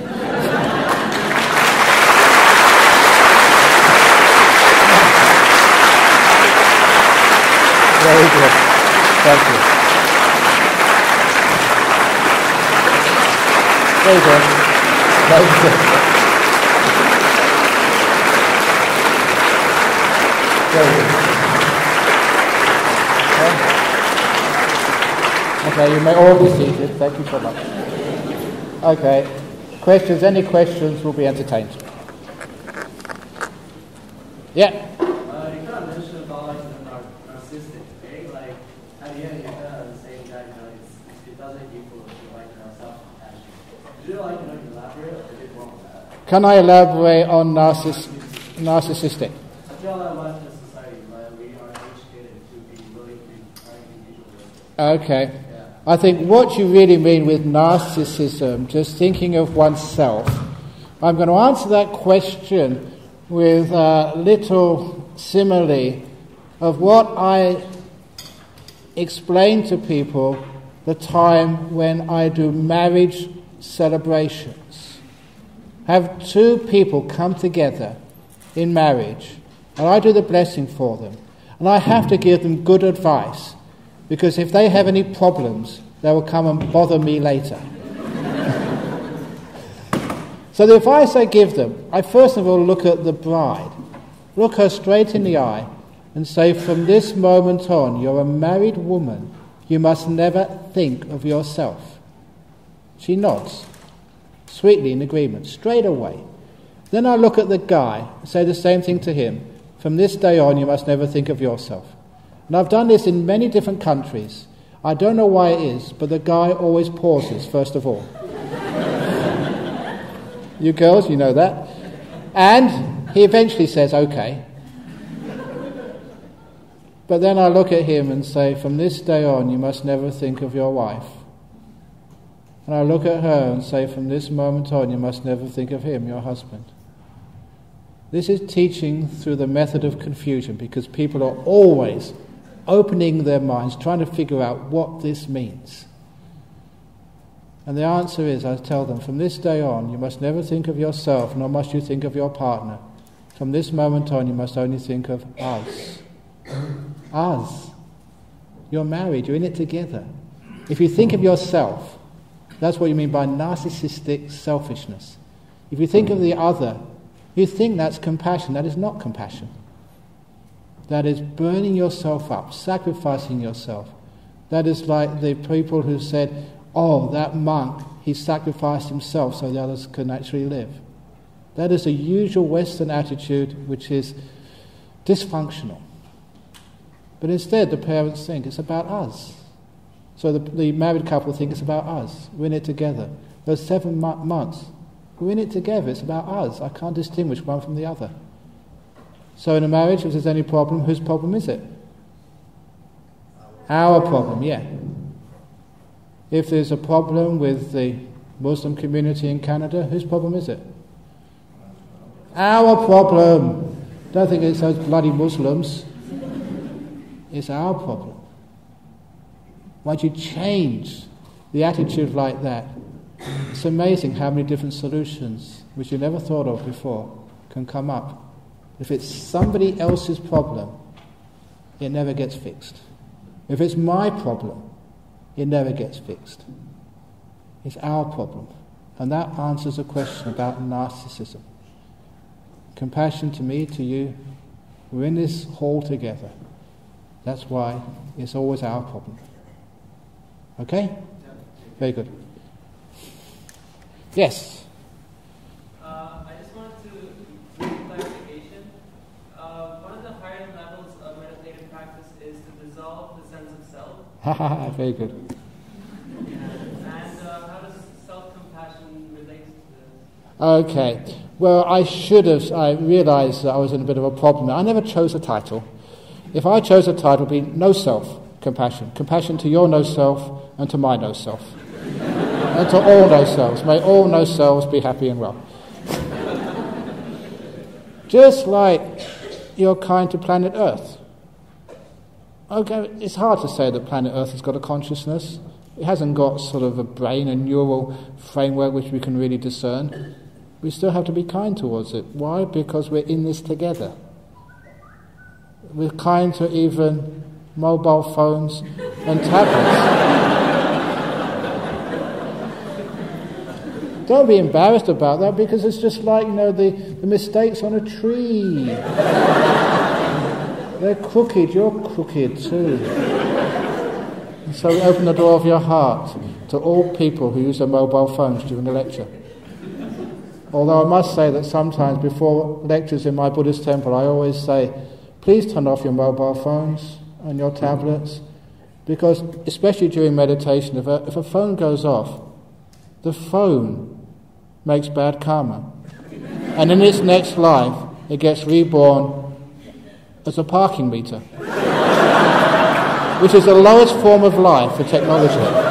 B: Very good. Thank you. Very good. Very good. Very good. Okay, you may all be seated. Thank you so much. Okay. Questions? Any questions will be entertained. Yeah.
C: You kind of mentioned about like the narcissistic, okay? Like at the end, you're kind of saying that it doesn't equal to like self-compassion. Could you elaborate a bit more on that?
B: Can I elaborate on narcissistic?
C: I feel like Western society, like we are educated to be willing to find individualistic.
B: Okay. I think what you really mean with narcissism, just thinking of oneself, I'm going to answer that question with a little simile of what I explain to people the time when I do marriage celebrations. Have two people come together in marriage, and I do the blessing for them, and I have to give them good advice, because if they have any problems, they will come and bother me later. So the advice I give them, I first of all look at the bride, look her straight in the eye, and say, from this moment on, you're a married woman. You must never think of yourself. She nods, sweetly in agreement, straight away. Then I look at the guy and say the same thing to him. From this day on, you must never think of yourself. And I've done this in many different countries. I don't know why it is, but the guy always pauses, first of all. You girls, you know that. And he eventually says, okay. But then I look at him and say, from this day on, you must never think of your wife. And I look at her and say, from this moment on, you must never think of him, your husband. This is teaching through the method of confusion, because people are always opening their minds, trying to figure out what this means. And the answer is, I tell them, from this day on, you must never think of yourself, nor must you think of your partner. From this moment on, you must only think of us. Us. You're married, you're in it together. If you think of yourself, that's what you mean by narcissistic selfishness. If you think of the other, you think that's compassion. That is not compassion. That is burning yourself up, sacrificing yourself. That is like the people who said, oh, that monk, he sacrificed himself so the others can actually live. That is a usual Western attitude which is dysfunctional. But instead, the parents think it's about us. So the married couple think it's about us. We're in it together. Those 7 months, we're in it together. It's about us. I can't distinguish one from the other. So in a marriage, if there's any problem, whose problem is it? Our problem, yeah. If there's a problem with the Muslim community in Canada, whose problem is it? Our problem. Don't think it's those bloody Muslims. It's our problem. Once you change the attitude like that, it's amazing how many different solutions, which you never thought of before, can come up. If it's somebody else's problem, it never gets fixed. If it's my problem, it never gets fixed. It's our problem. And that answers a question about narcissism. Compassion to me, to you, we're in this hall together. That's why it's always our problem. Okay? Very good. Yes?
D: I just wanted to give clarification. One of the higher levels of meditative practice is to dissolve the sense of self.
B: Very good.
D: And how does self-compassion relate to this?
B: Okay. Well, I realised that I was in a bit of a problem. I never chose a title. If I chose a title, it would be no self-compassion. Compassion to your no self and to my no self. And to all no selves. May all no selves be happy and well. Just like you're kind to planet Earth. Okay, it's hard to say that planet Earth has got a consciousness. It hasn't got sort of a brain, a neural framework which we can really discern. We still have to be kind towards it. Why? Because we're in this together. We're kind to even mobile phones and tablets. Don't be embarrassed about that, because it's just like, the mistakes on a tree. They're crooked, you're crooked too. And so open the door of your heart to all people who use their mobile phones during the lecture. Although I must say that sometimes before lectures in my Buddhist temple, I always say, please turn off your mobile phones and your tablets, because especially during meditation, if a phone goes off, the phone makes bad karma. And in its next life, it gets reborn as a parking meter, which is the lowest form of life for technology.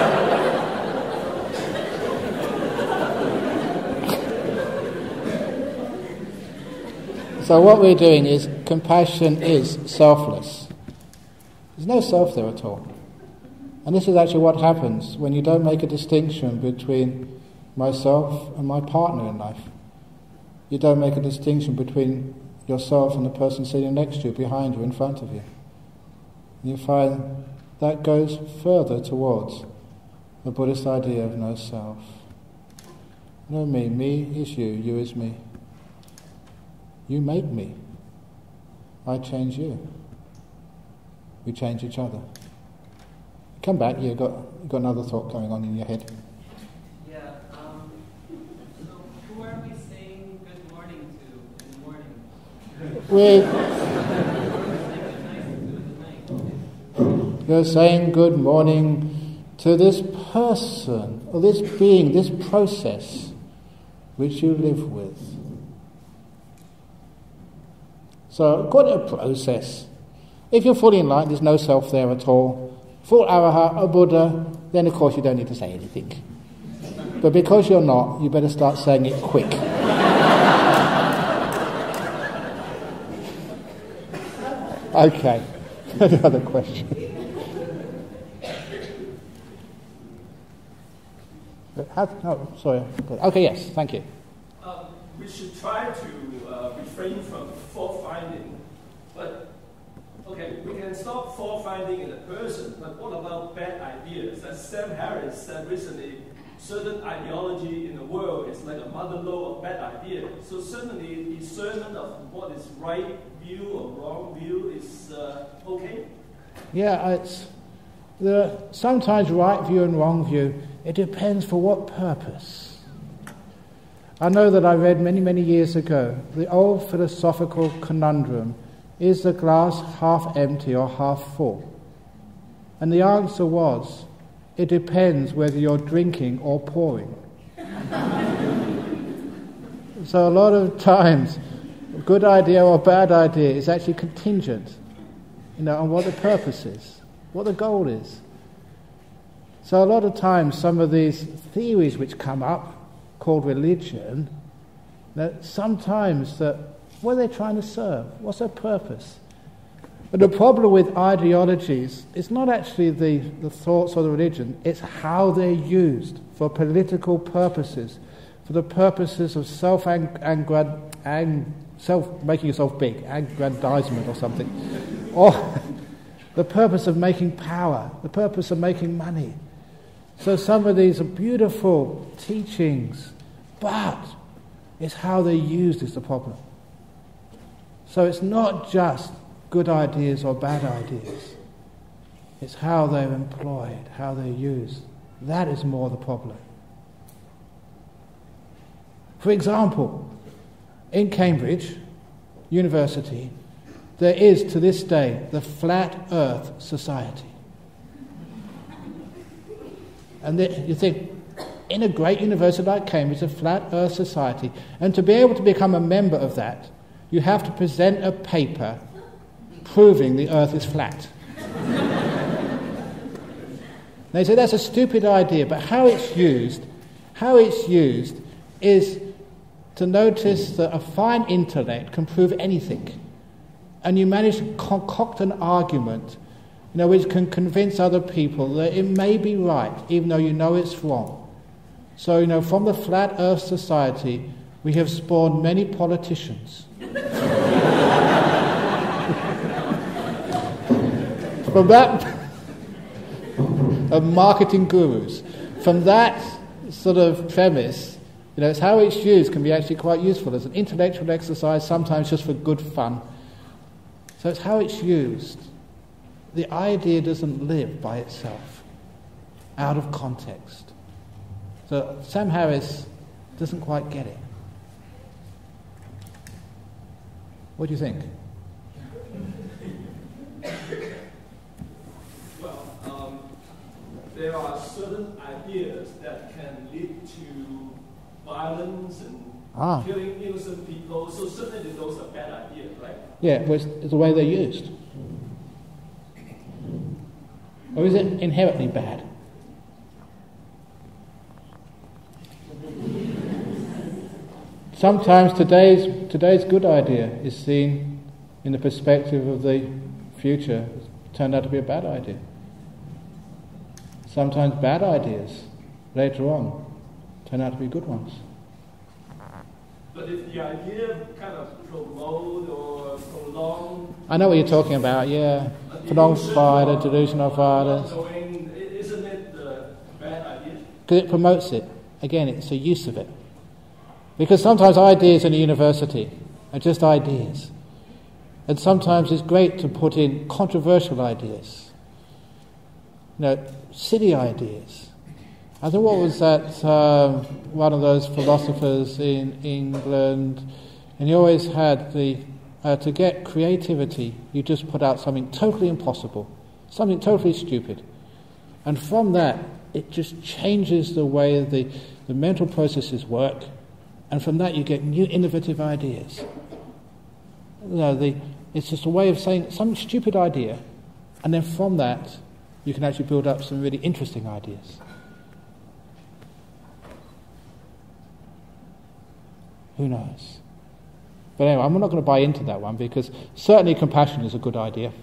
B: So what we're doing is, compassion is selfless. There's no self there at all. And this is actually what happens when you don't make a distinction between myself and my partner in life. You don't make a distinction between yourself and the person sitting next to you, behind you, in front of you. You find that goes further towards the Buddhist idea of no self. No me. Me is you. You is me. You make me. I change you. We change each other. Come back. You've got another thought going on in your head.
D: Yeah. So who are we saying good morning to in the morning?
B: We're saying good morning to this person, or this being, this process which you live with. So, call it a process. If you're fully enlightened, there's no self there at all. Full Arahat, a Buddha, then of course you don't need to say anything. But because you're not, you better start saying it quick. Okay, another question. Sorry. Okay, yes, thank you.
E: We should try to refrain from fault-finding, but okay, we can stop fault-finding in a person, but what about bad ideas? As Sam Harris said recently, certain ideology in the world is like a mother-lode of bad ideas. So certainly discernment of what is right view or wrong view is okay?
B: Yeah, there are sometimes right view and wrong view. It depends for what purpose. I know that I read many, many years ago, the old philosophical conundrum, is the glass half empty or half full? And the answer was, it depends whether you're drinking or pouring. So a lot of times, a good idea or a bad idea is actually contingent, on what the purpose is, what the goal is. So a lot of times, some of these theories which come up, called religion, that sometimes what are they trying to serve? What's their purpose? But the problem with ideologies is not actually the thoughts or the religion, it's how they're used for political purposes, for the purposes of making yourself big, aggrandizement or something, or the purpose of making power, the purpose of making money. So some of these are beautiful teachings, but it's how they're used is the problem. So it's not just good ideas or bad ideas. It's how they're employed, how they're used. That is more the problem. For example, in Cambridge University, there is to this day the Flat Earth Society. And you think, in a great university like Cambridge, the Flat Earth Society, and to be able to become a member of that, you have to present a paper proving the Earth is flat. They say that's a stupid idea, but how it's used is to notice that a fine intellect can prove anything. And you manage to concoct an argument, which can convince other people that it may be right, even though you know it's wrong. So, from the Flat Earth Society, we have spawned many politicians. From that, of marketing gurus. From that sort of premise, it's how it's used can be actually quite useful as an intellectual exercise, sometimes just for good fun. So it's how it's used. The idea doesn't live by itself, out of context. So Sam Harris doesn't quite get it. What do you think?
E: Well, there are certain ideas that can lead to violence and killing innocent people, so certainly those are bad ideas, right?
B: Yeah, well, it's the way they're used. Or is it inherently bad? Sometimes today's good idea is seen in the perspective of the future. It's turned out to be a bad idea. Sometimes bad ideas later on turn out to be good ones.
E: But if the idea kind of promote or prolong...
B: I know what you're talking about, yeah. Prolonged violence, delusion of violence.
E: Isn't it a bad idea?
B: Because it promotes it. Again, it's a use of it. Because sometimes ideas in a university are just ideas. And sometimes it's great to put in controversial ideas. Silly ideas. I think what was that, one of those philosophers in England, and he always had to get creativity, you just put out something totally impossible, something totally stupid. And from that, it just changes the way the mental processes work, and from that you get new innovative ideas. It's just a way of saying some stupid idea, and then from that you can actually build up some really interesting ideas. Who knows? But anyway, I'm not going to buy into that one, because certainly compassion is a good idea.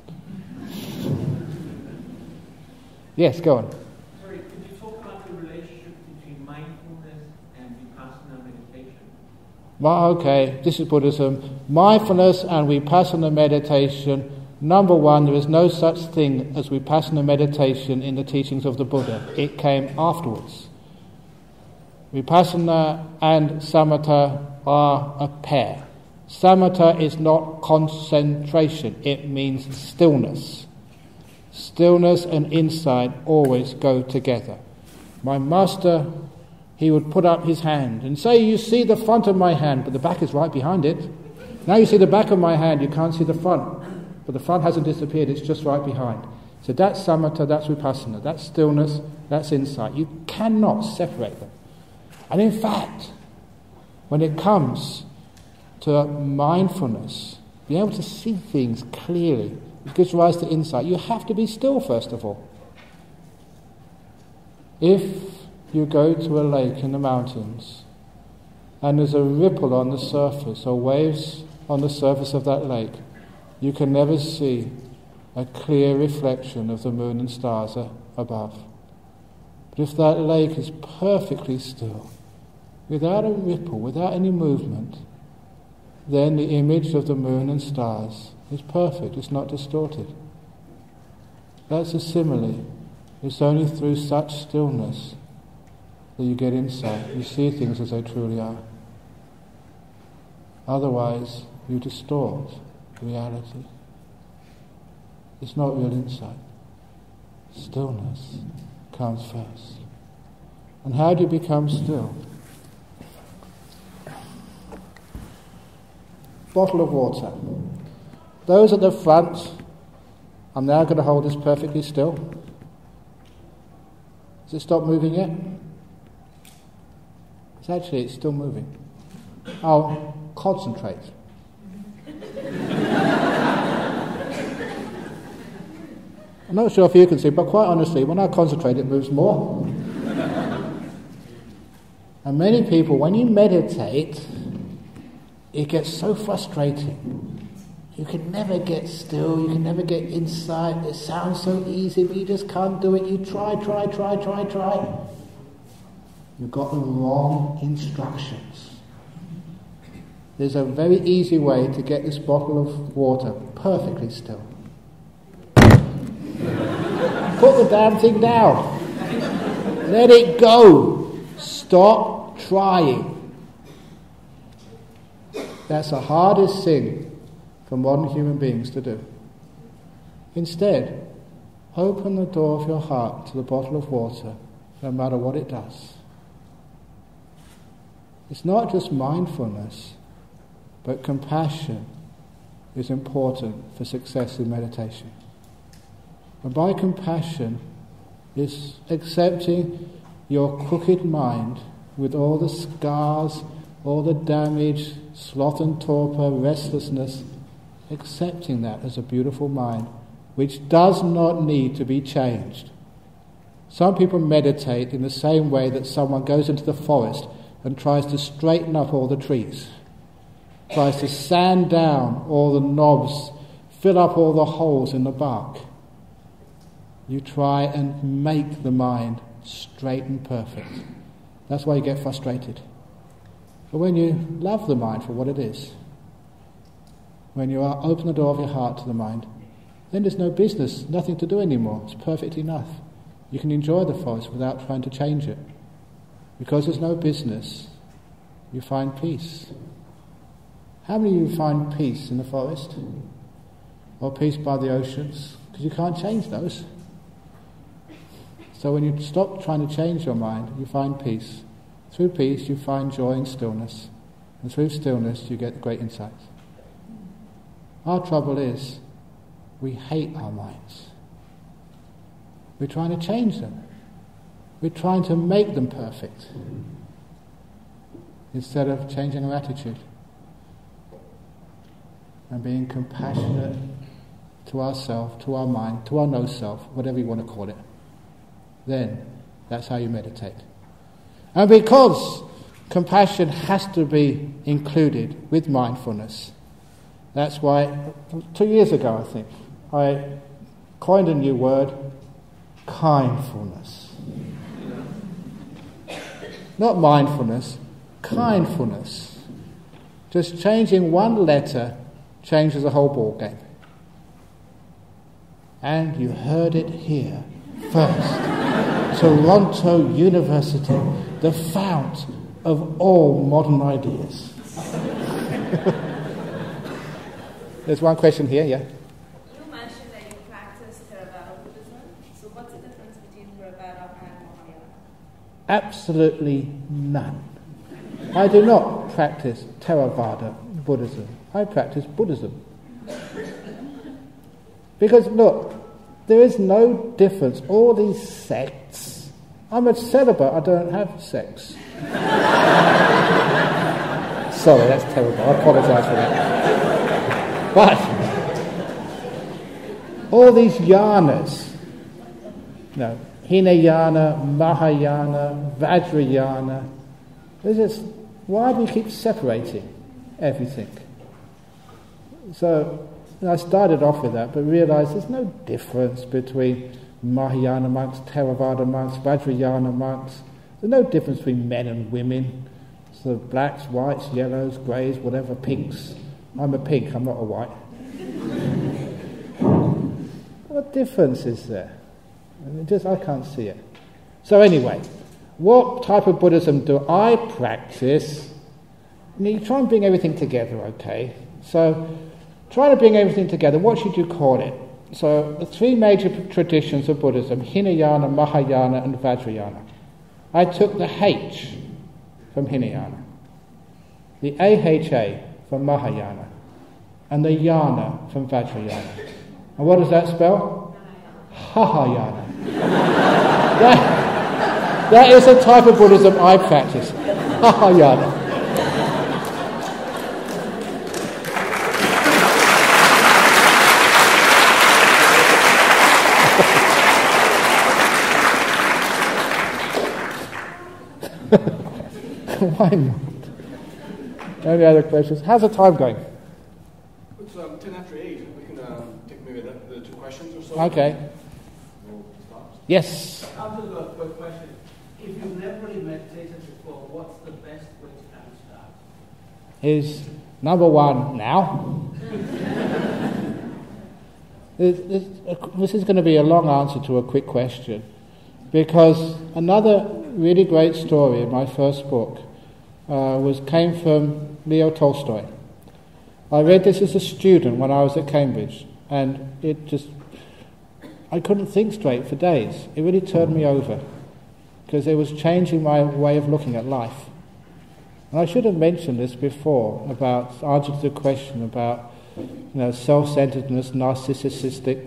B: Yes, go on.
F: Sorry, could you talk about the relationship between mindfulness and vipassana meditation?
B: Well, okay, this is Buddhism. Mindfulness and vipassana meditation. Number one, there is no such thing as vipassana meditation in the teachings of the Buddha. It came afterwards. Vipassana and samatha are a pair. Samatha is not concentration, it means stillness. Stillness and insight always go together. My master, he would put up his hand and say, you see the front of my hand, but the back is right behind it. Now you see the back of my hand, you can't see the front. But the front hasn't disappeared, it's just right behind. So that's samatha, that's vipassana, that's stillness, that's insight. You cannot separate them. And in fact, when it comes to mindfulness, being able to see things clearly, it gives rise to insight. You have to be still first of all. If you go to a lake in the mountains and there's a ripple on the surface or waves on the surface of that lake, you can never see a clear reflection of the moon and stars above. But if that lake is perfectly still, without a ripple, without any movement, then the image of the moon and stars is perfect, it's not distorted. That's a simile. It's only through such stillness that you get insight, you see things as they truly are. Otherwise, you distort reality. It's not real insight. Stillness comes first. And how do you become still? Bottle of water. Those at the front, I'm now going to hold this perfectly still. Has it stopped moving yet? It's still moving. I'll concentrate. I'm not sure if you can see, but quite honestly, when I concentrate, it moves more. And many people, when you meditate, it gets so frustrating. You can never get still, you can never get insight. It sounds so easy, but you just can't do it. You try. You've got the wrong instructions. There's a very easy way to get this bottle of water perfectly still. Put the damn thing down. Let it go. Stop trying. That's the hardest thing for modern human beings to do. Instead, open the door of your heart to the bottle of water, no matter what it does. It's not just mindfulness, but compassion is important for success in meditation. And by compassion, it's accepting your crooked mind with all the scars, all the damage, sloth and torpor, restlessness, accepting that as a beautiful mind, which does not need to be changed. Some people meditate in the same way that someone goes into the forest and tries to straighten up all the trees, tries to sand down all the knobs, fill up all the holes in the bark. You try and make the mind straight and perfect. That's why you get frustrated. But when you love the mind for what it is, when you open the door of your heart to the mind, then there's no business, nothing to do anymore. It's perfect enough. You can enjoy the forest without trying to change it. Because there's no business, you find peace. How many of you find peace in the forest? Or peace by the oceans? Because you can't change those. So when you stop trying to change your mind, you find peace. Through peace you find joy and stillness. And through stillness you get great insights. Our trouble is, we hate our minds. We're trying to change them. We're trying to make them perfect instead of changing our attitude and being compassionate to ourselves, to our mind, to our no-self, whatever you want to call it. Then that's how you meditate. And because compassion has to be included with mindfulness, that's why 2 years ago, I think, I coined a new word, kindfulness. Not mindfulness, kindfulness. Just changing one letter changes the whole ball game. And you heard it here first. Toronto University, the fount of all modern ideas. There's one question here, yeah?
G: You mentioned that you practice Theravada Buddhism. So what's the difference between Theravada and Mahayana?
B: Absolutely none. I do not practice Theravada Buddhism. I practice Buddhism. Because look, there is no difference. All these sects. I'm a celibate, I don't have sex. Sorry, that's terrible. I apologise for that. But all these yanas, Hinayana, Mahayana, Vajrayana, why do we keep separating everything? So I started off with that, but realised there's no difference between Mahayana monks, Theravada monks, Vajrayana monks. There's no difference between men and women. So blacks, whites, yellows, greys, whatever, pinks. I'm a pink, I'm not a white. What difference is there? I can't see it. So anyway, what type of Buddhism do I practice? You try and bring everything together, okay? So, trying to bring everything together, what should you call it? So, the three major traditions of Buddhism, Hinayana, Mahayana and Vajrayana. I took the H from Hinayana, the AHA from Mahayana, and the Yana from Vajrayana. And what does that spell? Hahayana. That is a type of Buddhism I practice. Hahayana. Why not? Any other questions? How's the time going?
A: It's 10 after 8. We can take maybe the 2 questions or so.
B: Okay.
A: We'll stop.
B: Yes.
F: I'll just got a quick question. If you've never really meditated before, what's the best way to kind of start?
B: Is number one now. This is going to be a long answer to a quick question, because another really great story in my first book came from Leo Tolstoy. I read this as a student when I was at Cambridge, and I couldn't think straight for days. It really turned me over, because it was changing my way of looking at life. And I should have mentioned this before, about answering the question about self-centeredness, narcissistic,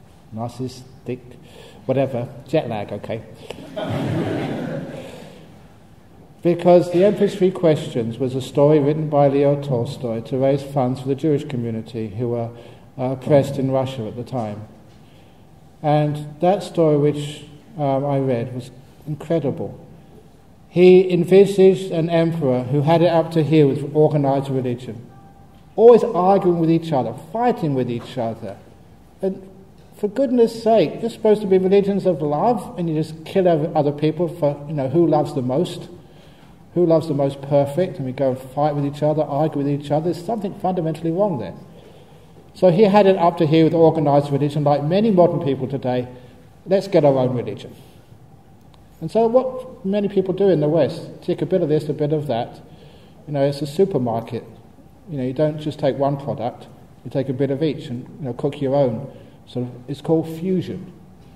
B: whatever, jet lag, okay. Because The Emperor's Three Questions was a story written by Leo Tolstoy to raise funds for the Jewish community who were oppressed in Russia at the time. And that story, which I read, was incredible. He envisaged an emperor who had it up to here with organized religion, always arguing with each other, fighting with each other. And for goodness sake, you're supposed to be religions of love, and you just kill other people for, who loves the most, who loves the most perfect, and we go and fight with each other, argue with each other. There's something fundamentally wrong there. So he had it up to here with organized religion, like many modern people today. Let's get our own religion. And so what many people do in the West, take a bit of this, a bit of that. It's a supermarket. You don't just take one product, you take a bit of each and cook your own. So it's called fusion.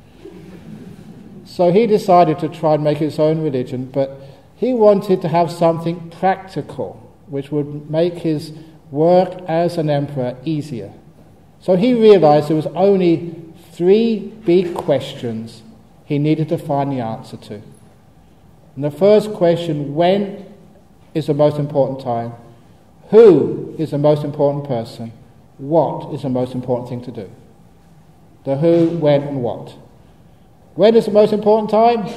B: So he decided to try and make his own religion, but he wanted to have something practical, which would make his work as an emperor easier. So he realized there was only 3 big questions he needed to find the answer to. And the first question, when is the most important time? Who is the most important person? What is the most important thing to do? The who, when, and what. When is the most important time?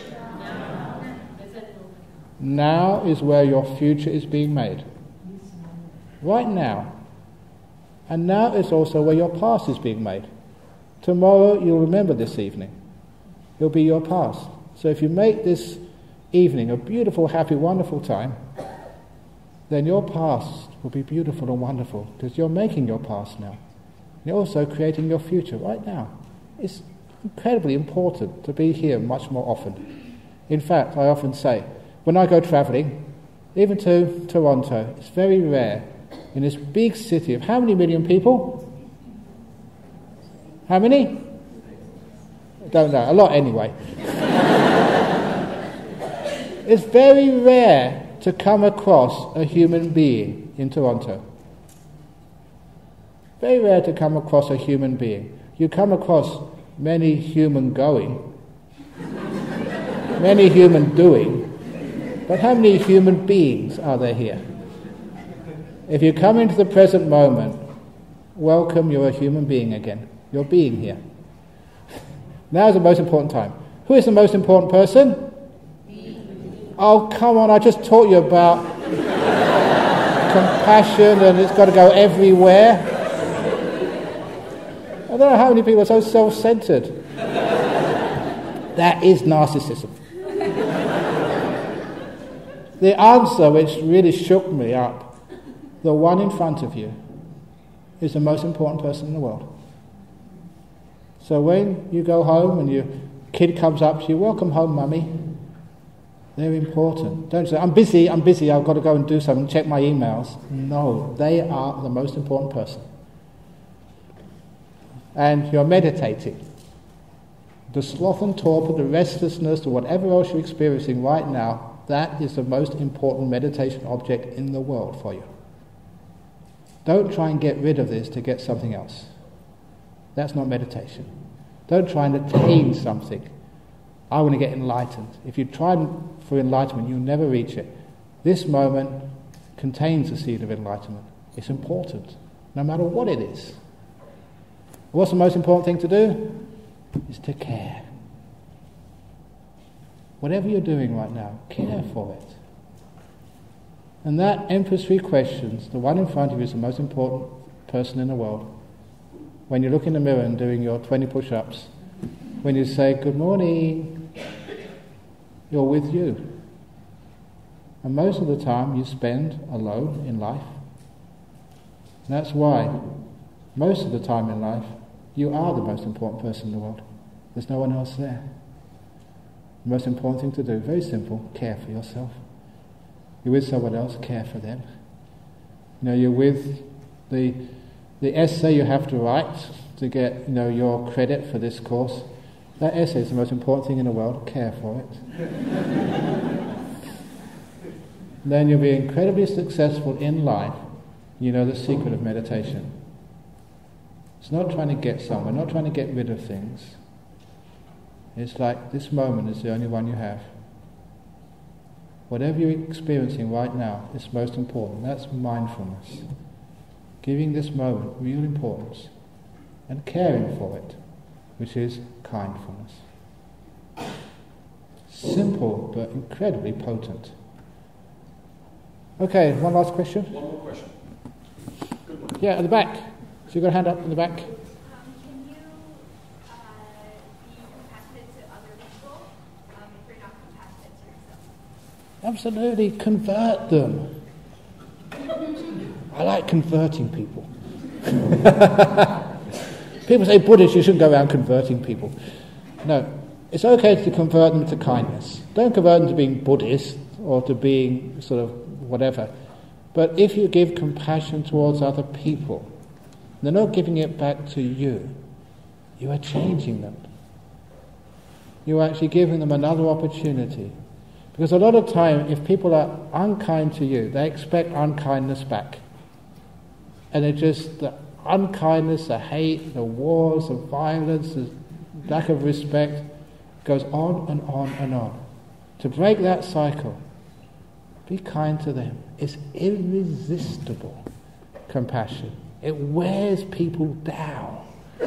B: Now is where your future is being made. Right now. And now is also where your past is being made. Tomorrow you'll remember this evening. It'll be your past. So if you make this evening a beautiful, happy, wonderful time, then your past will be beautiful and wonderful, because you're making your past now. You're also creating your future right now. It's incredibly important to be here much more often. In fact, I often say, when I go travelling, even to Toronto, it's very rare in this big city of how many million people? How many? I don't know, a lot anyway. It's very rare to come across a human being in Toronto. Very rare to come across a human being. You come across many human going, many human doing, but how many human beings are there here? If you come into the present moment, welcome, you're a human being again. You're being here. Now is the most important time. Who is the most important person? Oh, come on, I just taught you about compassion and it's got to go everywhere. I don't know how many people are so self-centered. That is narcissism. The answer which really shook me up, the one in front of you, is the most important person in the world. So when you go home and your kid comes up to you, welcome home, mummy. They're important. Don't say, I'm busy, I've got to go and do something, check my emails. No, they are the most important person. And you're meditating. The sloth and torpor, the restlessness, or whatever else you're experiencing right now, that is the most important meditation object in the world for you. Don't try and get rid of this to get something else. That's not meditation. Don't try and attain something. I want to get enlightened. If you try for enlightenment, you'll never reach it. This moment contains the seed of enlightenment. It's important, no matter what it is. What's the most important thing to do? Is to care. Whatever you're doing right now, care for it. And that Emperor's Three Questions, the one in front of you is the most important person in the world. When you look in the mirror and doing your 20 push-ups, when you say, good morning, you're with you. And most of the time you spend alone in life. And that's why, most of the time in life, you are the most important person in the world. There's no one else there. The most important thing to do, very simple, care for yourself. You're with someone else, care for them. You know, you're with the essay you have to write to get, your credit for this course. That essay is the most important thing in the world, care for it. Then you'll be incredibly successful in life. You know the secret of meditation. It's not trying to get somewhere, not trying to get rid of things. It's like this moment is the only one you have. Whatever you're experiencing right now is most important. That's mindfulness. Giving this moment real importance and caring for it, which is kindfulness. Simple but incredibly potent. Okay, one last question?
E: One more question. Good one.
B: Yeah, at the back. So you've got a hand up in the back.
G: Can you be compassionate to other people if you're not compassionate to yourself?
B: Absolutely, convert them. I like converting people. People say, Buddhists, you shouldn't go around converting people. No, it's okay to convert them to kindness. Don't convert them to being Buddhist or to being sort of whatever. But if you give compassion towards other people, they're not giving it back to you. You are changing them. You are actually giving them another opportunity. Because a lot of time, if people are unkind to you, they expect unkindness back. And it just, the unkindness, the hate, the wars, the violence, the lack of respect goes on and on and on. To break that cycle, be kind to them. It's irresistible compassion. It wears people down.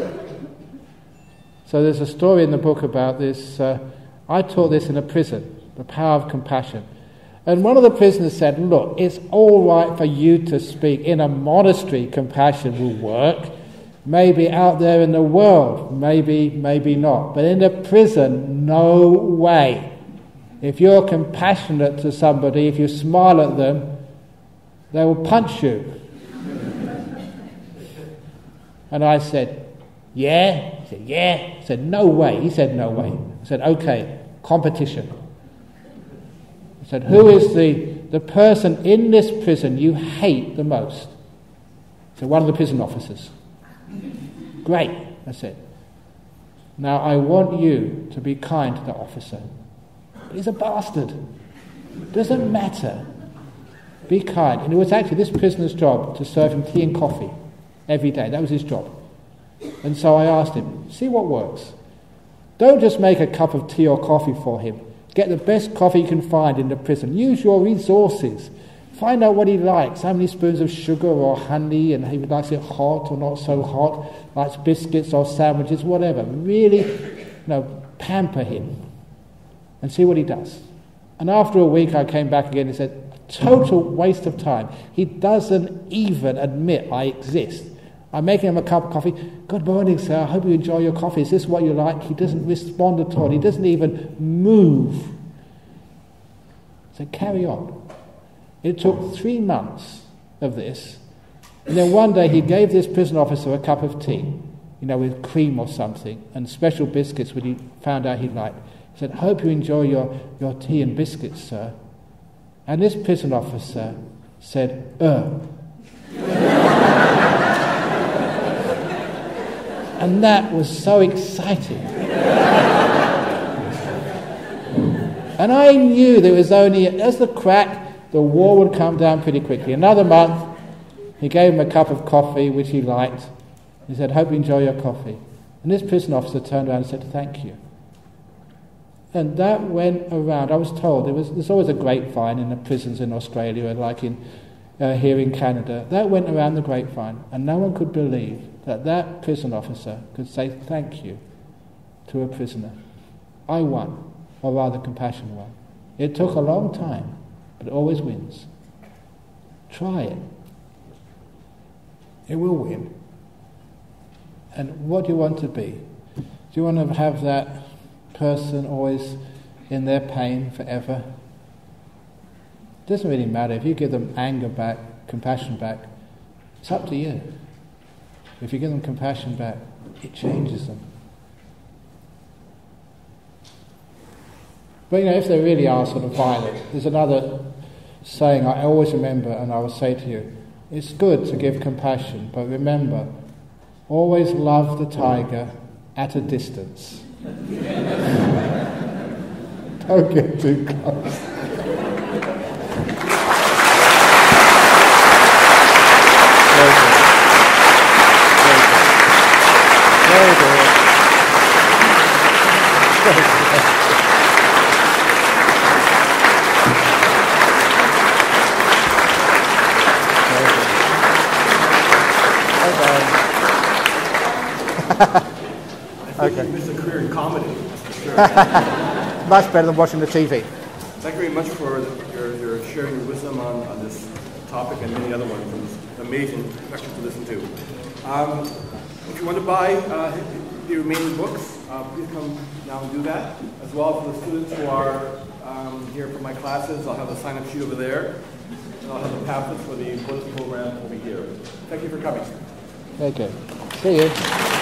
B: So there's a story in the book about this. I taught this in a prison, the power of compassion. And one of the prisoners said, look, it's all right for you to speak. In a monastery, compassion will work. Maybe out there in the world, maybe not. But in the prison, no way. If you're compassionate to somebody, if you smile at them, they will punch you. And I said, yeah? He said, yeah. I said, no way. He said, no way. I said, okay, competition. I said, who is the person in this prison you hate the most? I said, one of the prison officers. Great, I said. Now I want you to be kind to the officer. But he's a bastard. Doesn't matter. Be kind. And it was actually this prisoner's job to serve him tea and coffee every day. That was his job. And so I asked him, see what works. Don't just make a cup of tea or coffee for him. Get the best coffee you can find in the prison. Use your resources. Find out what he likes. How many spoons of sugar or honey, and he likes it hot or not so hot. Likes biscuits or sandwiches, whatever. Really, pamper him. And see what he does. And after a week I came back again and said, total waste of time. He doesn't even admit I exist. I'm making him a cup of coffee. Good morning, sir. I hope you enjoy your coffee. Is this what you like? He doesn't respond at all. He doesn't even move. So carry on. It took 3 months of this And then one day he gave this prison officer a cup of tea, with cream or something, and special biscuits which he found out he liked. He said, "Hope you enjoy your tea and biscuits, sir." And this prison officer said, And that was so exciting. And I knew there was only, as the crack, the wall would come down pretty quickly. Another month, he gave him a cup of coffee, which he liked. He said, "Hope you enjoy your coffee." And this prison officer turned around and said, "Thank you." And that went around. I was told there's always a grapevine in the prisons in Australia, like here in Canada. That went around the grapevine, and no one could believe that prison officer could say thank you to a prisoner. I won, or rather compassion won. It took a long time, but it always wins. Try it. It will win. And what do you want to be? Do you want to have that person always in their pain forever? It doesn't really matter. If you give them anger back, compassion back, it's up to you. If you give them compassion back, it changes them. But if they really are sort of violent, there's another saying I always remember, and I will say to you, it's good to give compassion, but remember, always love the tiger at a distance. Don't get too close. Very good.
A: Okay. It's a career in comedy. Sure.
B: Much better than watching the TV.
A: Thank you very much for your sharing your wisdom on this topic and many other ones. It was amazing lecture to listen to. If you want to buy the remaining books, please come now and do that. As well for the students who are here for my classes, I'll have the sign-up sheet over there. And I'll have the pamphlets for the Buddhist program over here. Thank you for coming.
B: Very good. See you.